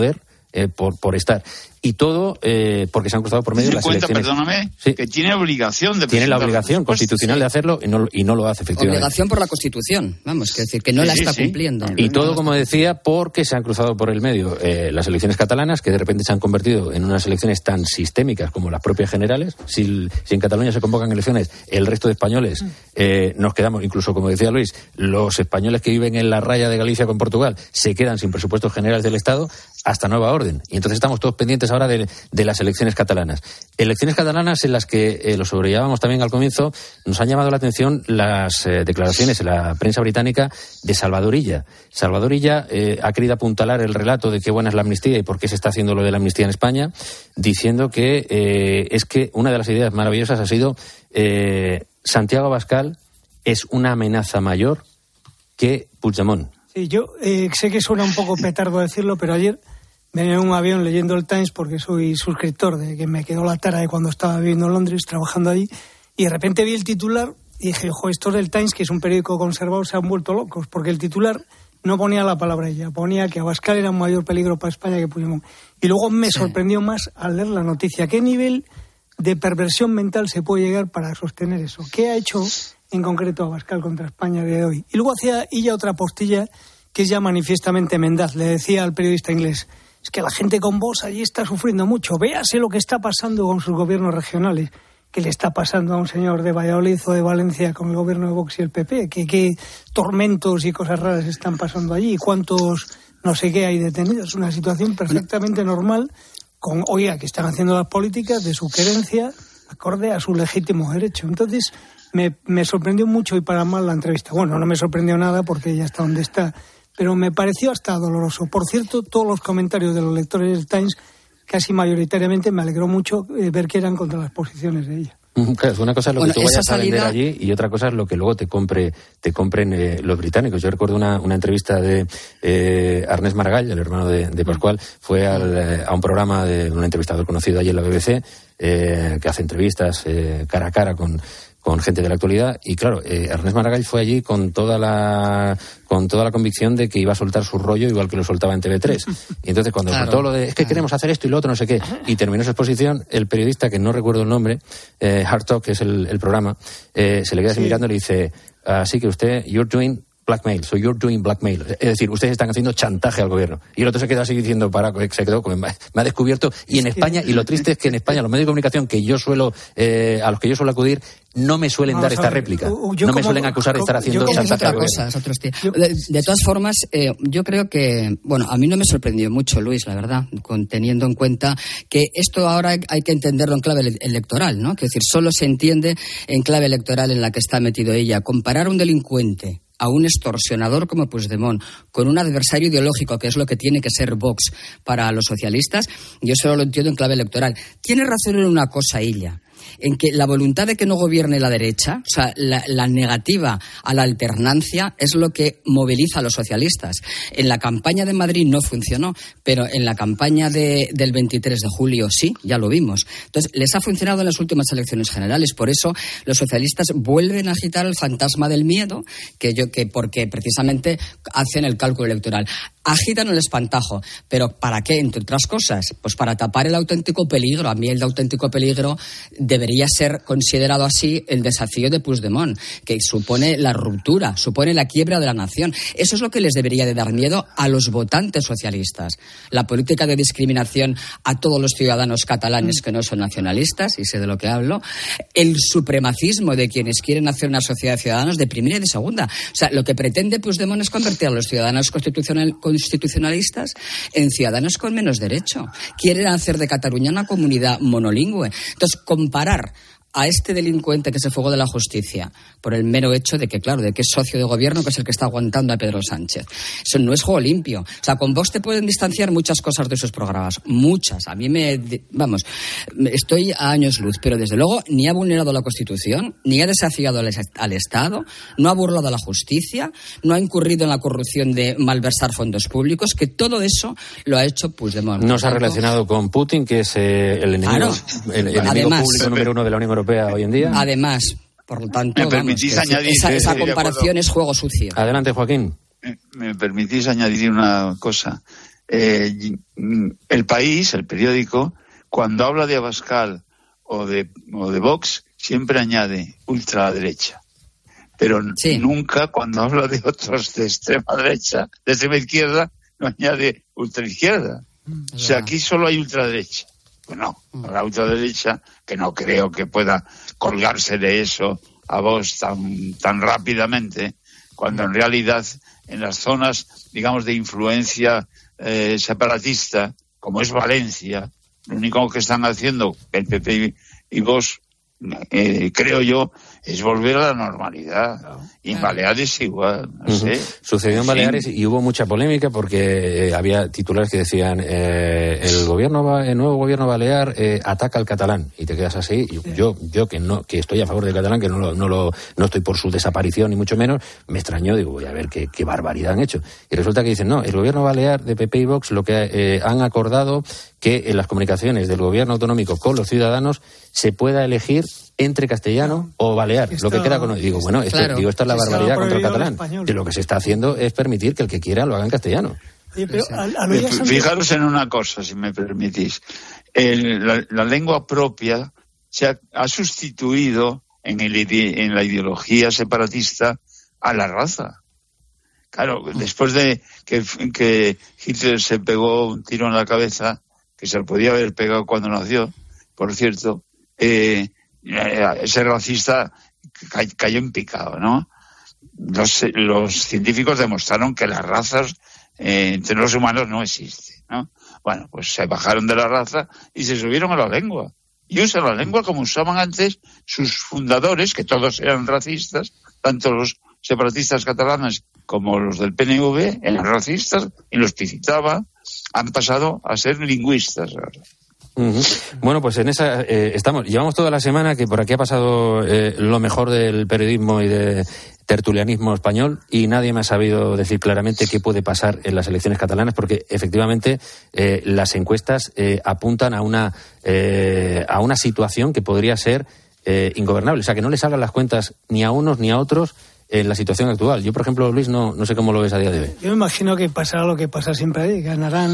Speaker 12: eh, por, por estar. Y todo eh, porque se han cruzado por medio de las
Speaker 23: cuenta,
Speaker 12: elecciones.
Speaker 23: Perdóname,
Speaker 12: sí.
Speaker 23: que tiene obligación de
Speaker 12: Tiene la obligación constitucional sí. de hacerlo y no, y no lo hace, efectivamente.
Speaker 1: Obligación por la Constitución, vamos, que decir, que no sí, la está sí, cumpliendo.
Speaker 12: Sí. Y todo, como decía, porque se han cruzado por el medio eh, las elecciones catalanas, que de repente se han convertido en unas elecciones tan sistémicas como las propias generales. Si, si en Cataluña se convocan elecciones, el resto de españoles eh, nos quedamos, incluso como decía Luis, los españoles que viven en la raya de Galicia con Portugal se quedan sin presupuestos generales del Estado hasta nueva orden. Y entonces estamos todos pendientes ahora de, de las elecciones catalanas. Elecciones catalanas en las que, eh, lo sobrellevábamos también al comienzo, nos han llamado la atención las eh, declaraciones en la prensa británica de Salvador Illa. Salvador Illa eh, ha querido apuntalar el relato de qué buena es la amnistía y por qué se está haciendo lo de la amnistía en España, diciendo que eh, es que una de las ideas maravillosas ha sido eh, Santiago Abascal es una amenaza mayor que Puigdemont.
Speaker 4: Sí, yo eh, sé que suena un poco petardo decirlo, pero ayer venía en un avión leyendo el Times porque soy suscriptor de que me quedó la tara de cuando estaba viviendo en Londres, trabajando allí, y de repente vi el titular y dije, ojo, estos del Times, que es un periódico conservador, se han vuelto locos, porque el titular no ponía la palabra ella, ponía que Abascal era un mayor peligro para España que Puigdemont. Y luego me sí. sorprendió más al leer la noticia. ¿Qué nivel de perversión mental se puede llegar para sostener eso? ¿Qué ha hecho en concreto Abascal contra España de hoy? Y luego hacía ella otra postilla que es ya manifiestamente mendaz. Le decía al periodista inglés, es que la gente con vos allí está sufriendo mucho. Véase lo que está pasando con sus gobiernos regionales. ¿Qué le está pasando a un señor de Valladolid o de Valencia con el gobierno de Vox y el P P? ¿Qué, qué tormentos y cosas raras están pasando allí? ¿Cuántos no sé qué hay detenidos? Es una situación perfectamente normal con, oiga, que están haciendo las políticas de su querencia acorde a su legítimo derecho. Entonces, me, me sorprendió mucho y para mal la entrevista. Bueno, no me sorprendió nada porque ella está donde está, pero me pareció hasta doloroso. Por cierto, todos los comentarios de los lectores del Times, casi mayoritariamente, me alegró mucho eh, ver que eran contra las posiciones de ella.
Speaker 12: Claro, una cosa es lo bueno, que tú vayas salida... a vender allí y otra cosa es lo que luego te compre te compren eh, los británicos. Yo recuerdo una, una entrevista de eh, Ernest Maragall, el hermano de, de Pascual, fue al, eh, a un programa de un entrevistador conocido allí en la B B C, eh, que hace entrevistas eh, cara a cara con con gente de la actualidad, y claro, eh, Ernest Maragall fue allí con toda la con toda la convicción de que iba a soltar su rollo igual que lo soltaba en T V tres. Y entonces cuando claro. soltó lo de, es que queremos hacer esto y lo otro, no sé qué, y terminó su exposición, el periodista, que no recuerdo el nombre, eh, Hard Talk, que es el, el programa, eh, se le queda así sí. mirando y le dice, así que usted, you're doing blackmail, so you're doing blackmail. Es decir, ustedes están haciendo chantaje al gobierno. Y el otro se queda así diciendo, para, se quedó, me ha descubierto. Y en España, y lo triste es que en España los medios de comunicación que yo suelo, eh, a los que yo suelo acudir, no me suelen no, dar esta réplica. No como, me suelen acusar de estar haciendo chantaje al gobierno.
Speaker 1: Es otra cosa, de, de todas formas, eh, yo creo que, bueno, a mí no me sorprendió mucho, Luis, la verdad, con, teniendo en cuenta que esto ahora hay que entenderlo en clave electoral, ¿no? Que es decir, solo se entiende en clave electoral en la que está metido ella. Comparar a un delincuente, a un extorsionador como Puigdemont, con un adversario ideológico, que es lo que tiene que ser Vox para los socialistas, yo solo lo entiendo en clave electoral. Tiene razón en una cosa ella, en que la voluntad de que no gobierne la derecha, o sea, la, la negativa a la alternancia, es lo que moviliza a los socialistas. En la campaña de Madrid no funcionó, pero en la campaña de, del veintitrés de julio sí, ya lo vimos. Entonces, les ha funcionado en las últimas elecciones generales. Por eso los socialistas vuelven a agitar el fantasma del miedo, que yo que porque precisamente hacen el cálculo electoral. Agitan el espantajo, pero ¿para qué? Entre otras cosas, pues para tapar el auténtico peligro. A mí el auténtico peligro debería ser considerado así el desafío de Puigdemont, que supone la ruptura, supone la quiebra de la nación. Eso es lo que les debería de dar miedo a los votantes socialistas. La política de discriminación a todos los ciudadanos catalanes que no son nacionalistas, y sé de lo que hablo, el supremacismo de quienes quieren hacer una sociedad de ciudadanos de primera y de segunda. O sea, lo que pretende Puigdemont es convertir a los ciudadanos constitucional, constitucionalistas en ciudadanos con menos derecho. Quieren hacer de Cataluña una comunidad monolingüe. Entonces, comparar a este delincuente que se fugó de la justicia por el mero hecho de que, claro, de que es socio de gobierno, que es el que está aguantando a Pedro Sánchez. Eso no es juego limpio. O sea, con Vox te pueden distanciar muchas cosas de sus programas. Muchas. A mí me... Vamos, estoy a años luz, pero desde luego ni ha vulnerado la Constitución, ni ha desafiado al, al Estado, no ha burlado a la justicia, no ha incurrido en la corrupción de malversar fondos públicos, que todo eso lo ha hecho Puigdemont.
Speaker 12: No se ha relacionado con Putin, que es eh, el enemigo, claro. el, el enemigo Además, público número uno de la Unión Europea hoy en día.
Speaker 1: Además, por lo tanto,
Speaker 23: ¿Me permitís
Speaker 1: vamos,
Speaker 23: añadir,
Speaker 1: esa, esa comparación
Speaker 23: de
Speaker 1: es juego sucio.
Speaker 12: Adelante, Joaquín.
Speaker 23: ¿Me, me permitís añadir una cosa? eh, El País, el periódico, cuando habla de Abascal o de, o de Vox, siempre añade ultraderecha. Pero sí. nunca, cuando habla de otros de extrema derecha, de extrema izquierda, no añade ultraizquierda. Mm, o sea, aquí solo hay ultraderecha. Pues no, la ultraderecha, que no creo que pueda colgarse de eso a Vox tan, tan rápidamente, cuando en realidad en las zonas, digamos, de influencia eh, separatista, como es Valencia, lo único que están haciendo el P P y Vox, eh, creo yo, es volver a la normalidad. No. Y en Baleares igual, no uh-huh. sé.
Speaker 12: Sucedió en, en Baleares
Speaker 23: fin.
Speaker 12: Y hubo mucha polémica porque eh, había titulares que decían eh, el gobierno, el nuevo gobierno balear eh, ataca al catalán, y te quedas así. Yo, sí. yo, yo que no, que estoy a favor del catalán, que no lo, no lo, no estoy por su desaparición ni mucho menos, me extrañó, digo, voy a ver qué, qué barbaridad han hecho. Y resulta que dicen, no, el gobierno balear de P P y Vox lo que eh, han acordado que en las comunicaciones del gobierno autonómico con los ciudadanos se pueda elegir entre castellano o balear. Esto, lo que queda con... Digo, bueno, esto, claro, digo, esta es la barbaridad contra el catalán. Que lo que se está haciendo es permitir que el que quiera lo haga en castellano.
Speaker 23: Oye, pero a, a Fijaros en una cosa, si me permitís. El, la, la lengua propia se ha, ha sustituido en, el, en la ideología separatista a la raza. Claro, después de que, que Hitler se pegó un tiro en la cabeza, que se lo podía haber pegado cuando nació, por cierto, eh, ese racista cayó en picado, ¿no? Los, los científicos demostraron que las razas eh, entre los humanos no existen, ¿no? Bueno, pues se bajaron de la raza y se subieron a la lengua. Y usan la lengua como usaban antes sus fundadores, que todos eran racistas, tanto los separatistas catalanes como los del P N V, eran racistas y los citaban, han pasado a ser lingüistas ahora.
Speaker 12: Uh-huh. Bueno, pues en esa eh, estamos. Llevamos toda la semana que por aquí ha pasado eh, lo mejor del periodismo y de tertulianismo español, y nadie me ha sabido decir claramente qué puede pasar en las elecciones catalanas, porque efectivamente eh, las encuestas eh, apuntan a una eh, a una situación que podría ser eh, ingobernable. O sea, que no les salgan las cuentas ni a unos ni a otros en la situación actual. Yo, por ejemplo, Luis, no, no sé cómo lo ves a día de hoy.
Speaker 4: Yo me imagino que pasará lo que pasa siempre ahí. Ganarán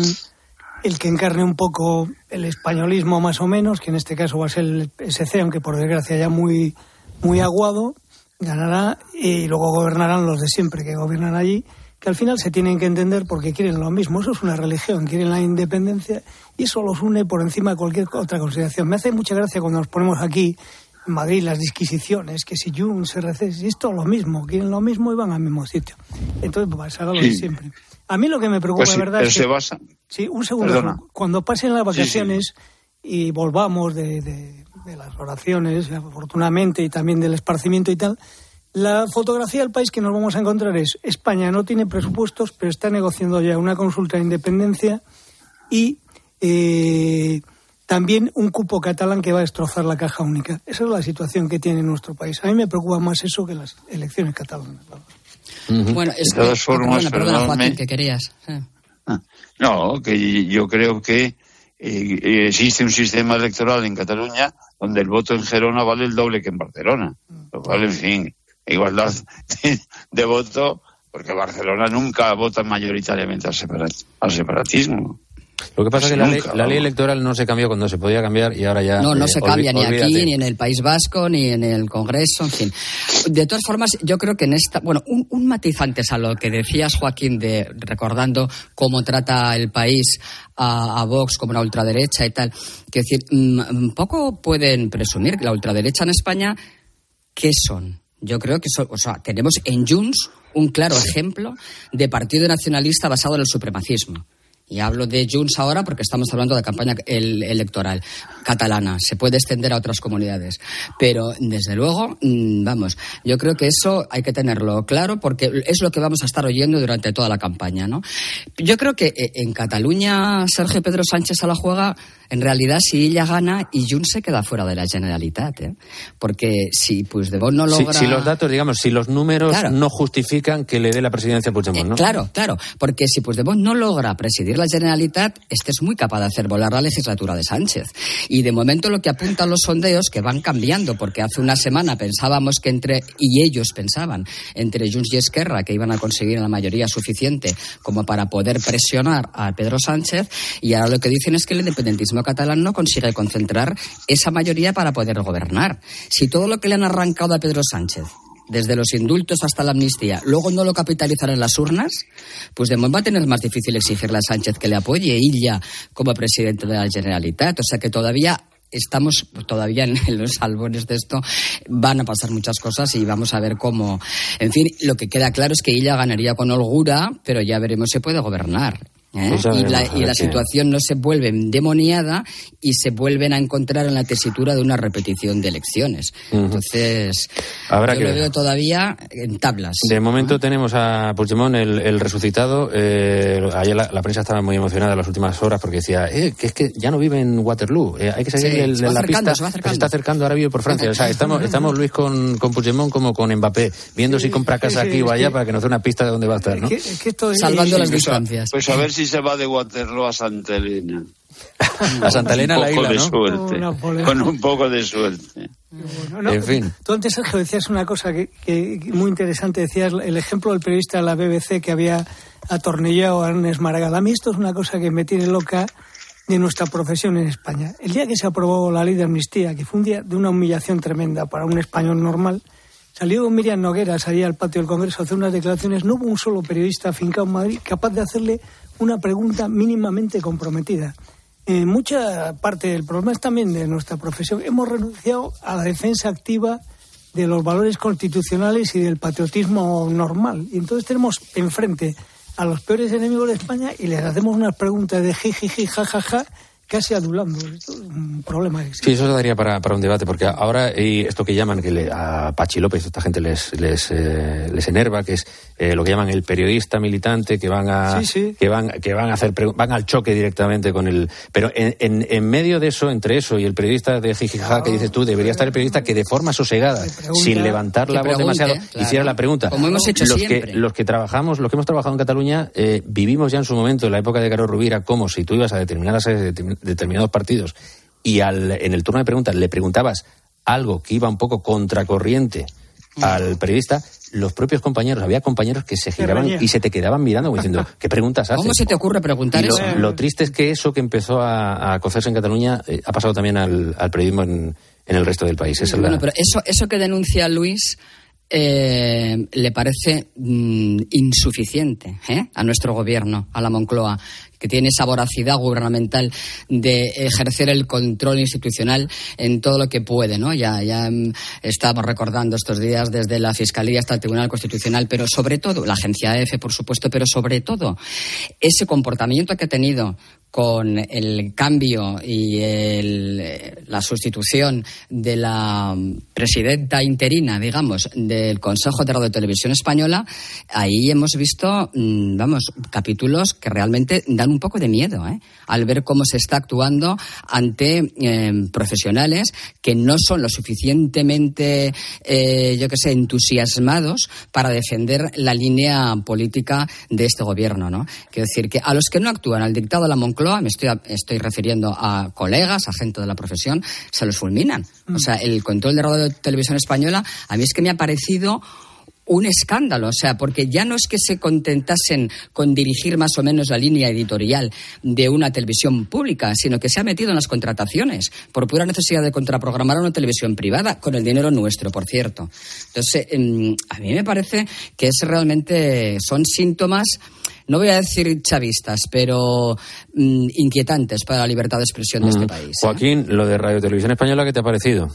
Speaker 4: el que encarne un poco el españolismo más o menos, que en este caso va a ser el P S C, aunque por desgracia ya muy, muy aguado, ganará, y luego gobernarán los de siempre que gobiernan allí, que al final se tienen que entender porque quieren lo mismo. Eso es una religión, quieren la independencia, y eso los une por encima de cualquier otra consideración. Me hace mucha gracia cuando nos ponemos aquí en Madrid las disquisiciones, que si Junts, R C, es todo lo mismo, quieren lo mismo y van al mismo sitio. Entonces, pues, haga lo de siempre. A mí lo que me preocupa, pues sí, verdad, es que...
Speaker 23: se basa...
Speaker 4: Sí, un segundo. Perdona. Cuando pasen las vacaciones sí, sí. y volvamos de, de, de las oraciones, afortunadamente, y también del esparcimiento y tal, la fotografía del país que nos vamos a encontrar es: España no tiene presupuestos, pero está negociando ya una consulta de independencia y eh, también un cupo catalán que va a destrozar la caja única. Esa es la situación que tiene nuestro país. A mí me preocupa más eso que las elecciones catalanas.
Speaker 1: Uh-huh. Bueno, es
Speaker 23: de todas formas,
Speaker 1: perdona, perdona, Joaquín, que querías. Sí.
Speaker 23: No, que yo creo que eh, existe un sistema electoral en Cataluña donde el voto en Gerona vale el doble que en Barcelona. Lo cual, en fin, igualdad de, de voto, porque Barcelona nunca vota mayoritariamente al, separat, al separatismo.
Speaker 12: Lo que pasa es que la ley, la ley electoral no se cambió cuando se podía cambiar y ahora ya...
Speaker 1: No, no
Speaker 12: eh,
Speaker 1: se cambia
Speaker 12: olví,
Speaker 1: ni
Speaker 12: olvídate.
Speaker 1: aquí, ni en el País Vasco, ni en el Congreso, en fin. De todas formas, yo creo que en esta... Bueno, un, un matiz antes a lo que decías, Joaquín, de recordando cómo trata el país a, a Vox como una ultraderecha y tal. Que decir, un poco pueden presumir que la ultraderecha en España, ¿qué son? Yo creo que son, o sea, tenemos en Junts un claro ejemplo de partido nacionalista basado en el supremacismo. Y hablo de Junts ahora porque estamos hablando de campaña el, electoral catalana. Se puede extender a otras comunidades. Pero, desde luego, vamos, yo creo que eso hay que tenerlo claro porque es lo que vamos a estar oyendo durante toda la campaña, ¿no? Yo creo que en Cataluña Sergio Pedro Sánchez a la juega, en realidad, si ella gana y Junts se queda fuera de la Generalitat, ¿eh? Porque si Puigdemont no logra...
Speaker 12: Si, si los datos, digamos, si los números claro. no justifican que le dé la presidencia a Puigdemont, ¿no?
Speaker 1: Eh, claro, claro, porque si Puigdemont no logra presidir la Generalitat, este es muy capaz de hacer volar la legislatura de Sánchez. Y Y de momento lo que apuntan los sondeos, que van cambiando, porque hace una semana pensábamos que entre, y ellos pensaban, entre Junts y Esquerra, que iban a conseguir la mayoría suficiente como para poder presionar a Pedro Sánchez, y ahora lo que dicen es que el independentismo catalán no consigue concentrar esa mayoría para poder gobernar. Si todo lo que le han arrancado a Pedro Sánchez, desde los indultos hasta la amnistía, luego no lo capitalizarán en las urnas, pues de momento va a tener más difícil exigirle a Sánchez que le apoye, ella como presidente de la Generalitat. O sea que todavía estamos todavía en los albones de esto, van a pasar muchas cosas y vamos a ver cómo. En fin, lo que queda claro es que ella ganaría con holgura, pero ya veremos si puede gobernar. ¿Eh? Pues y la, y la situación no se vuelve endemoniada y se vuelven a encontrar en la tesitura de una repetición de elecciones. Uh-huh. Entonces, Habrá yo que lo ver. veo todavía en tablas.
Speaker 12: De momento ¿no? tenemos a Puigdemont, el, el resucitado. Eh, ayer la, la prensa estaba muy emocionada en las últimas horas porque decía eh, que es que ya no vive en Waterloo, eh, hay que seguir sí, el, la pista. Se, se está acercando, ahora vive por Francia. O sea, estamos, estamos Luis con, con Puigdemont como con Mbappé, viendo sí, si compra casa sí, aquí sí, o allá que, para que nos dé una pista de dónde va a estar, ¿no?
Speaker 1: Es que, es que esto es, salvando sí, las distancias.
Speaker 23: Pues a ver si se va de Waterloo a Santa Elena.
Speaker 12: A Santa Elena la isla,
Speaker 23: de
Speaker 12: ¿no?
Speaker 23: Suerte, con un poco de suerte.
Speaker 4: Bueno, no,
Speaker 12: en fin.
Speaker 4: Tú antes, Sergio, decías una cosa que, que muy interesante. Decías el ejemplo del periodista de la B B C que había atornillado a Ernest Maragall. A mí esto es una cosa que me tiene loca de nuestra profesión en España. El día que se aprobó la ley de amnistía, que fue un día de una humillación tremenda para un español normal, salió Miriam Noguera, salía al patio del Congreso a hacer unas declaraciones. No hubo un solo periodista afincado en Madrid capaz de hacerle una pregunta mínimamente comprometida. Eh, mucha parte del problema es también de nuestra profesión. Hemos renunciado a la defensa activa de los valores constitucionales y del patriotismo normal. Y entonces tenemos enfrente a los peores enemigos de España y les hacemos unas preguntas de jijiji, jajaja, casi adulando. Esto es un problema que existe.
Speaker 12: Sí, eso daría para, para un debate, porque ahora y esto que llaman, que le, a Pachi López, esta gente les les, eh, les enerva, que es eh, lo que llaman el periodista militante, que van a sí, sí. que van que van a hacer van al choque directamente con el. Pero en, en, en medio de eso, entre eso y el periodista de jijijaja claro, que dices tú, debería estar el periodista que de forma sosegada, pregunta, sin levantar la voz demasiado, claro, hiciera la pregunta.
Speaker 1: Como hemos hecho
Speaker 12: los
Speaker 1: siempre.
Speaker 12: Que, los que trabajamos, los que hemos trabajado en Cataluña, eh, vivimos ya en su momento, en la época de Carlos Rovira, como si tú ibas a determinadas determinados partidos y al, en el turno de preguntas le preguntabas algo que iba un poco contracorriente mm. al periodista, los propios compañeros, había compañeros que se giraban y se te quedaban mirando como diciendo, ¿qué preguntas haces?
Speaker 1: ¿Cómo se te ocurre preguntar
Speaker 12: y lo,
Speaker 1: eso?
Speaker 12: Lo triste es que eso que empezó a, a cocerse en Cataluña eh, ha pasado también al, al periodismo en, en el resto del país. Esa
Speaker 1: bueno,
Speaker 12: es la...
Speaker 1: pero eso, eso que denuncia Luis eh, le parece mm, insuficiente ¿eh? a nuestro gobierno, a la Moncloa, que tiene esa voracidad gubernamental de ejercer el control institucional en todo lo que puede, ¿no? Ya, ya estamos recordando estos días desde la Fiscalía hasta el Tribunal Constitucional, pero sobre todo, la Agencia F, por supuesto, pero sobre todo, ese comportamiento que ha tenido con el cambio y el, la sustitución de la presidenta interina, digamos, del Consejo de Radio y Televisión Española, ahí hemos visto, vamos, capítulos que realmente dan un poco de miedo, ¿eh? Al ver cómo se está actuando ante eh, profesionales que no son lo suficientemente, eh, yo qué sé, entusiasmados para defender la línea política de este gobierno, ¿no? Quiero decir que a los que no actúan al dictado de la Moncloa, me estoy, estoy refiriendo a colegas, a gente de la profesión, se los fulminan. Mm. O sea, el control de Radio y Televisión Española, a mí es que me ha parecido un escándalo, o sea, porque ya no es que se contentasen con dirigir más o menos la línea editorial de una televisión pública, sino que se ha metido en las contrataciones por pura necesidad de contraprogramar a una televisión privada, con el dinero nuestro, por cierto. Entonces, a mí me parece que es realmente, son síntomas, no voy a decir chavistas, pero mmm, inquietantes para la libertad de expresión de mm. este país.
Speaker 12: Joaquín, ¿eh? Lo de Radio y Televisión Española, ¿qué te ha parecido?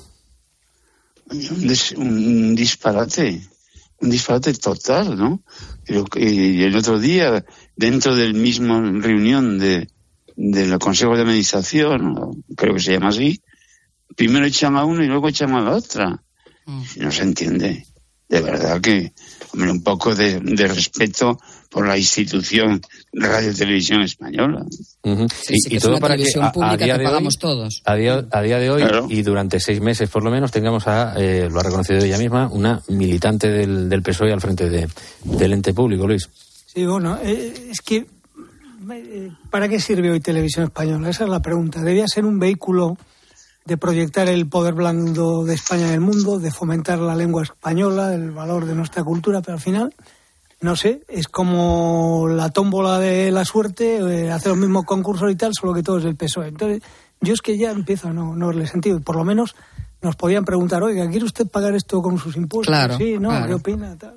Speaker 23: Un, dis- un disparate. Un disparate total, ¿no? Pero, y el otro día, dentro del mismo reunión de del Consejo de Administración, creo que se llama así, primero echan a uno y luego echan a la otra. Mm. No se entiende. De verdad que, hombre, un poco de, de respeto por la institución de Radio y Televisión Española.
Speaker 12: Uh-huh.
Speaker 1: Sí, sí, y, y todo para que a, a día que pagamos
Speaker 12: hoy,
Speaker 1: todos.
Speaker 12: A día, a día de hoy,
Speaker 23: claro.
Speaker 12: Y durante seis meses por lo menos, tengamos a, eh, lo ha reconocido ella misma, una militante del, del P S O E al frente de, del ente público, Luis.
Speaker 4: Sí, bueno, eh, es que ¿para qué sirve hoy Televisión Española? Esa es la pregunta. Debía ser un vehículo de proyectar el poder blando de España en el mundo, de fomentar la lengua española, el valor de nuestra cultura, pero al final, no sé, es como la tómbola de la suerte, eh, hacer los mismos concursos y tal, solo que todo es el P S O E. Entonces, yo es que ya empiezo a no, no verle sentido. Por lo menos nos podían preguntar, oiga, ¿quiere usted pagar esto con sus impuestos?
Speaker 1: Claro,
Speaker 4: sí, ¿no?
Speaker 1: claro.
Speaker 4: ¿Qué opina? Tal.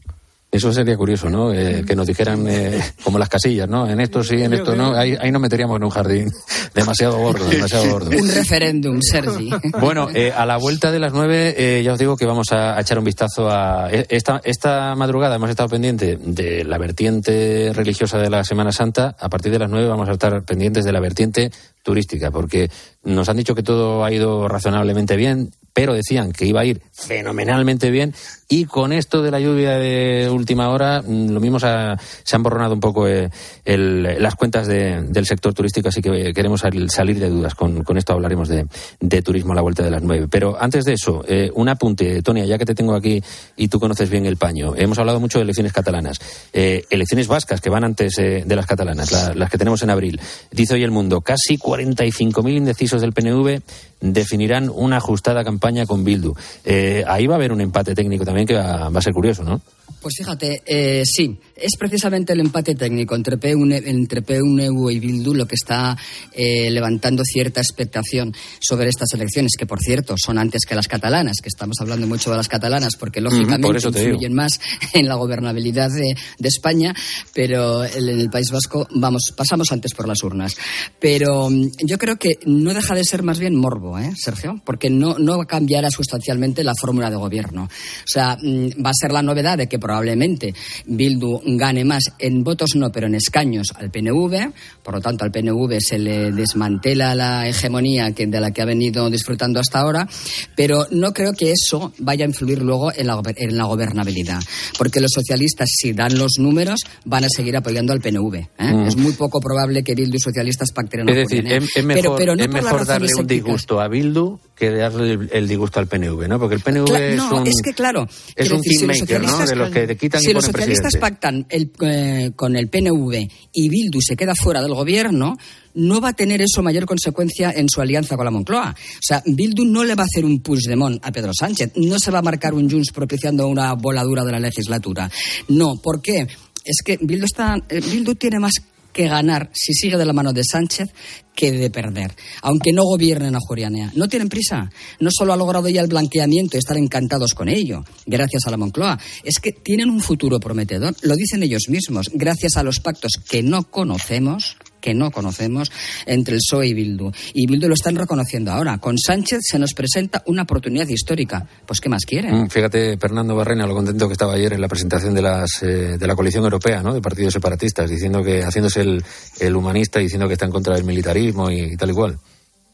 Speaker 12: Eso sería curioso, ¿no? Eh, que nos dijeran eh, como las casillas, ¿no? En esto sí, en esto no. Ahí, ahí nos meteríamos en un jardín demasiado gordo, demasiado gordo.
Speaker 1: Un referéndum, Sergi.
Speaker 12: Bueno, eh, a la vuelta de las nueve, eh, ya os digo que vamos a, a echar un vistazo a... Esta, esta madrugada hemos estado pendientes de la vertiente religiosa de la Semana Santa. A partir de las nueve vamos a estar pendientes de la vertiente turística, porque nos han dicho que todo ha ido razonablemente bien, pero decían que iba a ir fenomenalmente bien, y con esto de la lluvia de última hora, lo mismo se, ha, se han borronado un poco eh, el, las cuentas de, del sector turístico, así que queremos salir de dudas. Con, con esto hablaremos de, de turismo a la vuelta de las nueve. Pero antes de eso, eh, un apunte, Tonia, ya que te tengo aquí y tú conoces bien el paño. Hemos hablado mucho de elecciones catalanas, eh, elecciones vascas que van antes eh, de las catalanas, la, las que tenemos en abril. Dice hoy El Mundo, casi cuarenta y cinco mil indecisos del P N V definirán una ajustada campaña con Bildu. Eh, ahí va a haber un empate técnico también que va, va a ser curioso, ¿no?
Speaker 1: Pues fíjate, eh, sí, es precisamente el empate técnico entre P N V, entre P N V y Bildu lo que está eh, levantando cierta expectación sobre estas elecciones, que por cierto son antes que las catalanas, que estamos hablando mucho de las catalanas porque lógicamente uh-huh, influyen digo. más en la gobernabilidad de, de España, pero en el País Vasco vamos, pasamos antes por las urnas. Pero yo creo que no deja de ser más bien morbo, ¿eh, Sergio? Porque no, no cambiará sustancialmente la fórmula de gobierno. O sea, va a ser la novedad de que probablemente Bildu gane más en votos, no, pero en escaños al P N V. Por lo tanto, al P N V se le desmantela la hegemonía que, de la que ha venido disfrutando hasta ahora, pero no creo que eso vaya a influir luego en la, en la gobernabilidad, porque los socialistas, si dan los números, van a seguir apoyando al P N V. ¿eh? Mm. Es muy poco probable que Bildu y socialistas pacten una
Speaker 12: Es decir,
Speaker 1: Juliana,
Speaker 12: es, es mejor,
Speaker 1: pero, pero no
Speaker 12: es mejor darle un disgusto a Bildu que darle el, el disgusto al P N V, ¿no? Porque el P N V
Speaker 1: Cla-
Speaker 12: es
Speaker 1: no,
Speaker 12: un...
Speaker 1: es que claro,
Speaker 12: es un
Speaker 1: decir,
Speaker 12: kingmaker,
Speaker 1: si
Speaker 12: ¿no? De los que te quitan
Speaker 1: si
Speaker 12: y
Speaker 1: los
Speaker 12: ponen
Speaker 1: socialistas
Speaker 12: presidente.
Speaker 1: pactan el, eh, con el P N V y Bildu se queda fuera del gobierno, no va a tener eso mayor consecuencia en su alianza con la Moncloa. O sea, Bildu no le va a hacer un Puigdemont a Pedro Sánchez, no se va a marcar un Junts propiciando una voladura de la legislatura. No, ¿por qué? Es que Bildu, está, eh, Bildu tiene más que ganar si sigue de la mano de Sánchez que de perder, aunque no gobiernen a Jurianea. No tienen prisa. No solo ha logrado ya el blanqueamiento y están encantados con ello, gracias a la Moncloa. Es que tienen un futuro prometedor, lo dicen ellos mismos, gracias a los pactos que no conocemos, que no conocemos, entre el P S O E y Bildu. Y Bildu lo están reconociendo ahora. Con Sánchez se nos presenta una oportunidad histórica. Pues, ¿qué más quieren?
Speaker 12: Mm, fíjate, Fernando Barrena, lo contento que estaba ayer en la presentación de las eh, de la coalición europea, ¿no? De partidos separatistas, diciendo que, haciéndose el, el humanista, diciendo que está en contra del militarismo y, y tal y cual.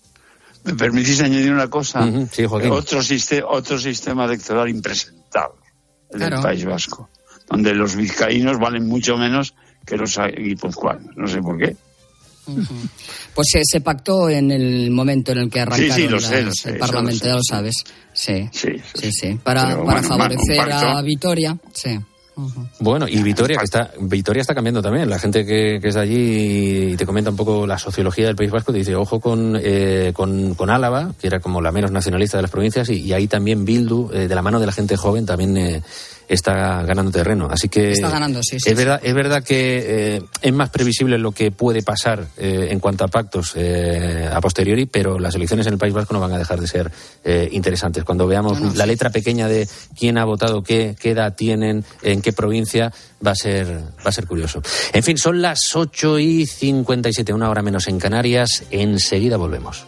Speaker 23: ¿Me permitís añadir una cosa?
Speaker 12: Uh-huh, sí, Joaquín.
Speaker 23: Otro, siste- otro sistema electoral impresentable, el
Speaker 1: Claro.
Speaker 23: del País Vasco, donde los vizcaínos valen mucho menos que los guipuzcoanos. No sé por qué.
Speaker 1: Pues se, se pactó en el momento en el que arrancaron
Speaker 23: Sí, sí, lo
Speaker 1: las-
Speaker 23: sé, lo sé,
Speaker 1: el
Speaker 23: eso
Speaker 1: Parlamento,
Speaker 23: lo sé,
Speaker 1: ya lo
Speaker 23: sí.
Speaker 1: sabes. Sí,
Speaker 23: sí,
Speaker 1: sí, sí. Para,
Speaker 23: Pero
Speaker 1: para
Speaker 23: bueno,
Speaker 1: favorecer
Speaker 23: un pacto.
Speaker 1: a Vitoria, sí.
Speaker 12: Bueno, y Vitoria, que está, Vitoria está cambiando también. La gente que, que es de allí y te comenta un poco la sociología del País Vasco, te dice, ojo con, eh, con, con Álava, que era como la menos nacionalista de las provincias, y, y ahí también Bildu, eh, de la mano de la gente joven, también eh, está ganando terreno. Así que
Speaker 1: Está ganando, sí, sí,
Speaker 12: es
Speaker 1: sí.
Speaker 12: verdad, es verdad que eh, es más previsible lo que puede pasar eh, en cuanto a pactos eh, a posteriori, pero las elecciones en el País Vasco no van a dejar de ser eh, interesantes. Cuando veamos
Speaker 1: No, no,
Speaker 12: la
Speaker 1: sí.
Speaker 12: letra pequeña de quién ha votado qué, qué edad tienen, en qué provincia, va a ser va a ser curioso. En fin, son las ocho y cincuenta y siete, una hora menos en Canarias. Enseguida volvemos.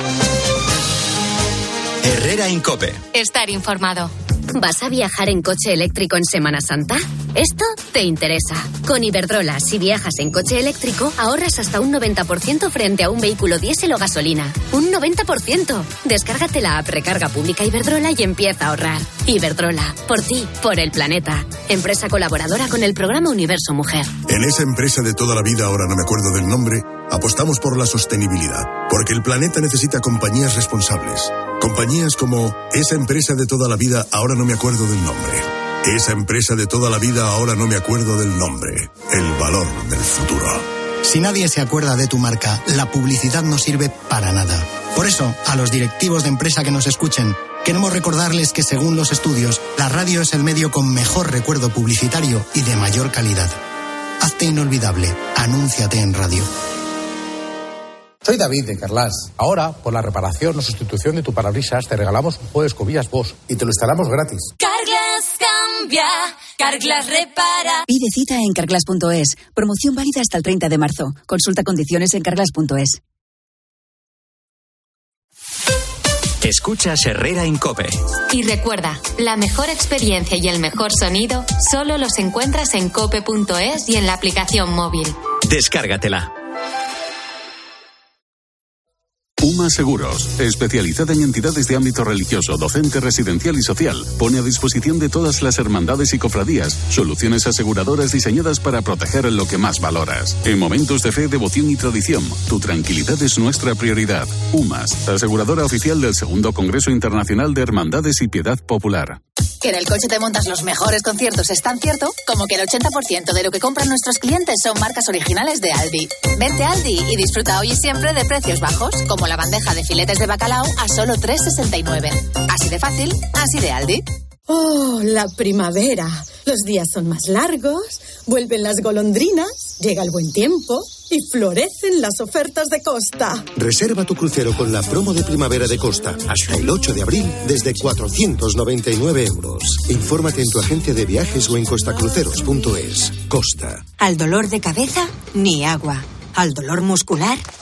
Speaker 22: Herrera Incope.
Speaker 3: Estar informado. ¿Vas a viajar en coche eléctrico en Semana Santa? Esto te interesa. Con Iberdrola, si viajas en coche eléctrico, ahorras hasta un noventa por ciento frente a un vehículo diésel o gasolina. ¡Un noventa por ciento! Descárgate la app Recarga Pública Iberdrola y empieza a ahorrar. Iberdrola, por ti, por el planeta. Empresa colaboradora con el programa Universo Mujer.
Speaker 9: En esa empresa de toda la vida, ahora no me acuerdo del nombre, apostamos por la sostenibilidad, porque el planeta necesita compañías responsables. Compañías como esa empresa de toda la vida, ahora no me acuerdo del nombre. Esa empresa de toda la vida, ahora no me acuerdo del nombre. El valor del futuro.
Speaker 13: Si nadie se acuerda de tu marca, la publicidad no sirve para nada. Por eso, a los directivos de empresa que nos escuchen, queremos recordarles que según los estudios, la radio es el medio con mejor recuerdo publicitario y de mayor calidad. Hazte inolvidable. Anúnciate en radio.
Speaker 17: Soy David de Carglass. Ahora, por la reparación o sustitución de tu parabrisas, te regalamos un juego de escobillas Bosch y te lo instalamos gratis.
Speaker 19: Carglass cambia, Carglass repara.
Speaker 21: Pide cita en carglass punto es. Promoción válida hasta el treinta de marzo. Consulta condiciones en carglass punto es.
Speaker 2: Escuchas Herrera en COPE.
Speaker 24: Y recuerda, la mejor experiencia y el mejor sonido solo los encuentras en cope punto es y en la aplicación móvil.
Speaker 2: Descárgatela.
Speaker 18: UMA Seguros, especializada en entidades de ámbito religioso, docente, residencial y social, pone a disposición de todas las hermandades y cofradías soluciones aseguradoras diseñadas para proteger lo que más valoras. En momentos de fe, devoción y tradición, tu tranquilidad es nuestra prioridad. UMAS, aseguradora oficial del segundo Congreso Internacional de Hermandades y Piedad Popular.
Speaker 25: Que en el coche te montas los mejores conciertos es tan cierto como que el ochenta por ciento de lo que compran nuestros clientes son marcas originales de Aldi. Vente a Aldi y disfruta hoy y siempre de precios bajos, como la bandeja de filetes de bacalao a solo tres sesenta y nueve. Así de fácil, así de Aldi.
Speaker 26: Oh, la primavera. Los días son más largos, vuelven las golondrinas, llega el buen tiempo y florecen las ofertas de Costa.
Speaker 27: Reserva tu crucero con la promo de primavera de Costa hasta el ocho de abril desde cuatrocientos noventa y nueve euros. Infórmate en tu agente de viajes o en costacruceros punto es. Costa.
Speaker 5: Al dolor de cabeza, ni agua. Al dolor muscular,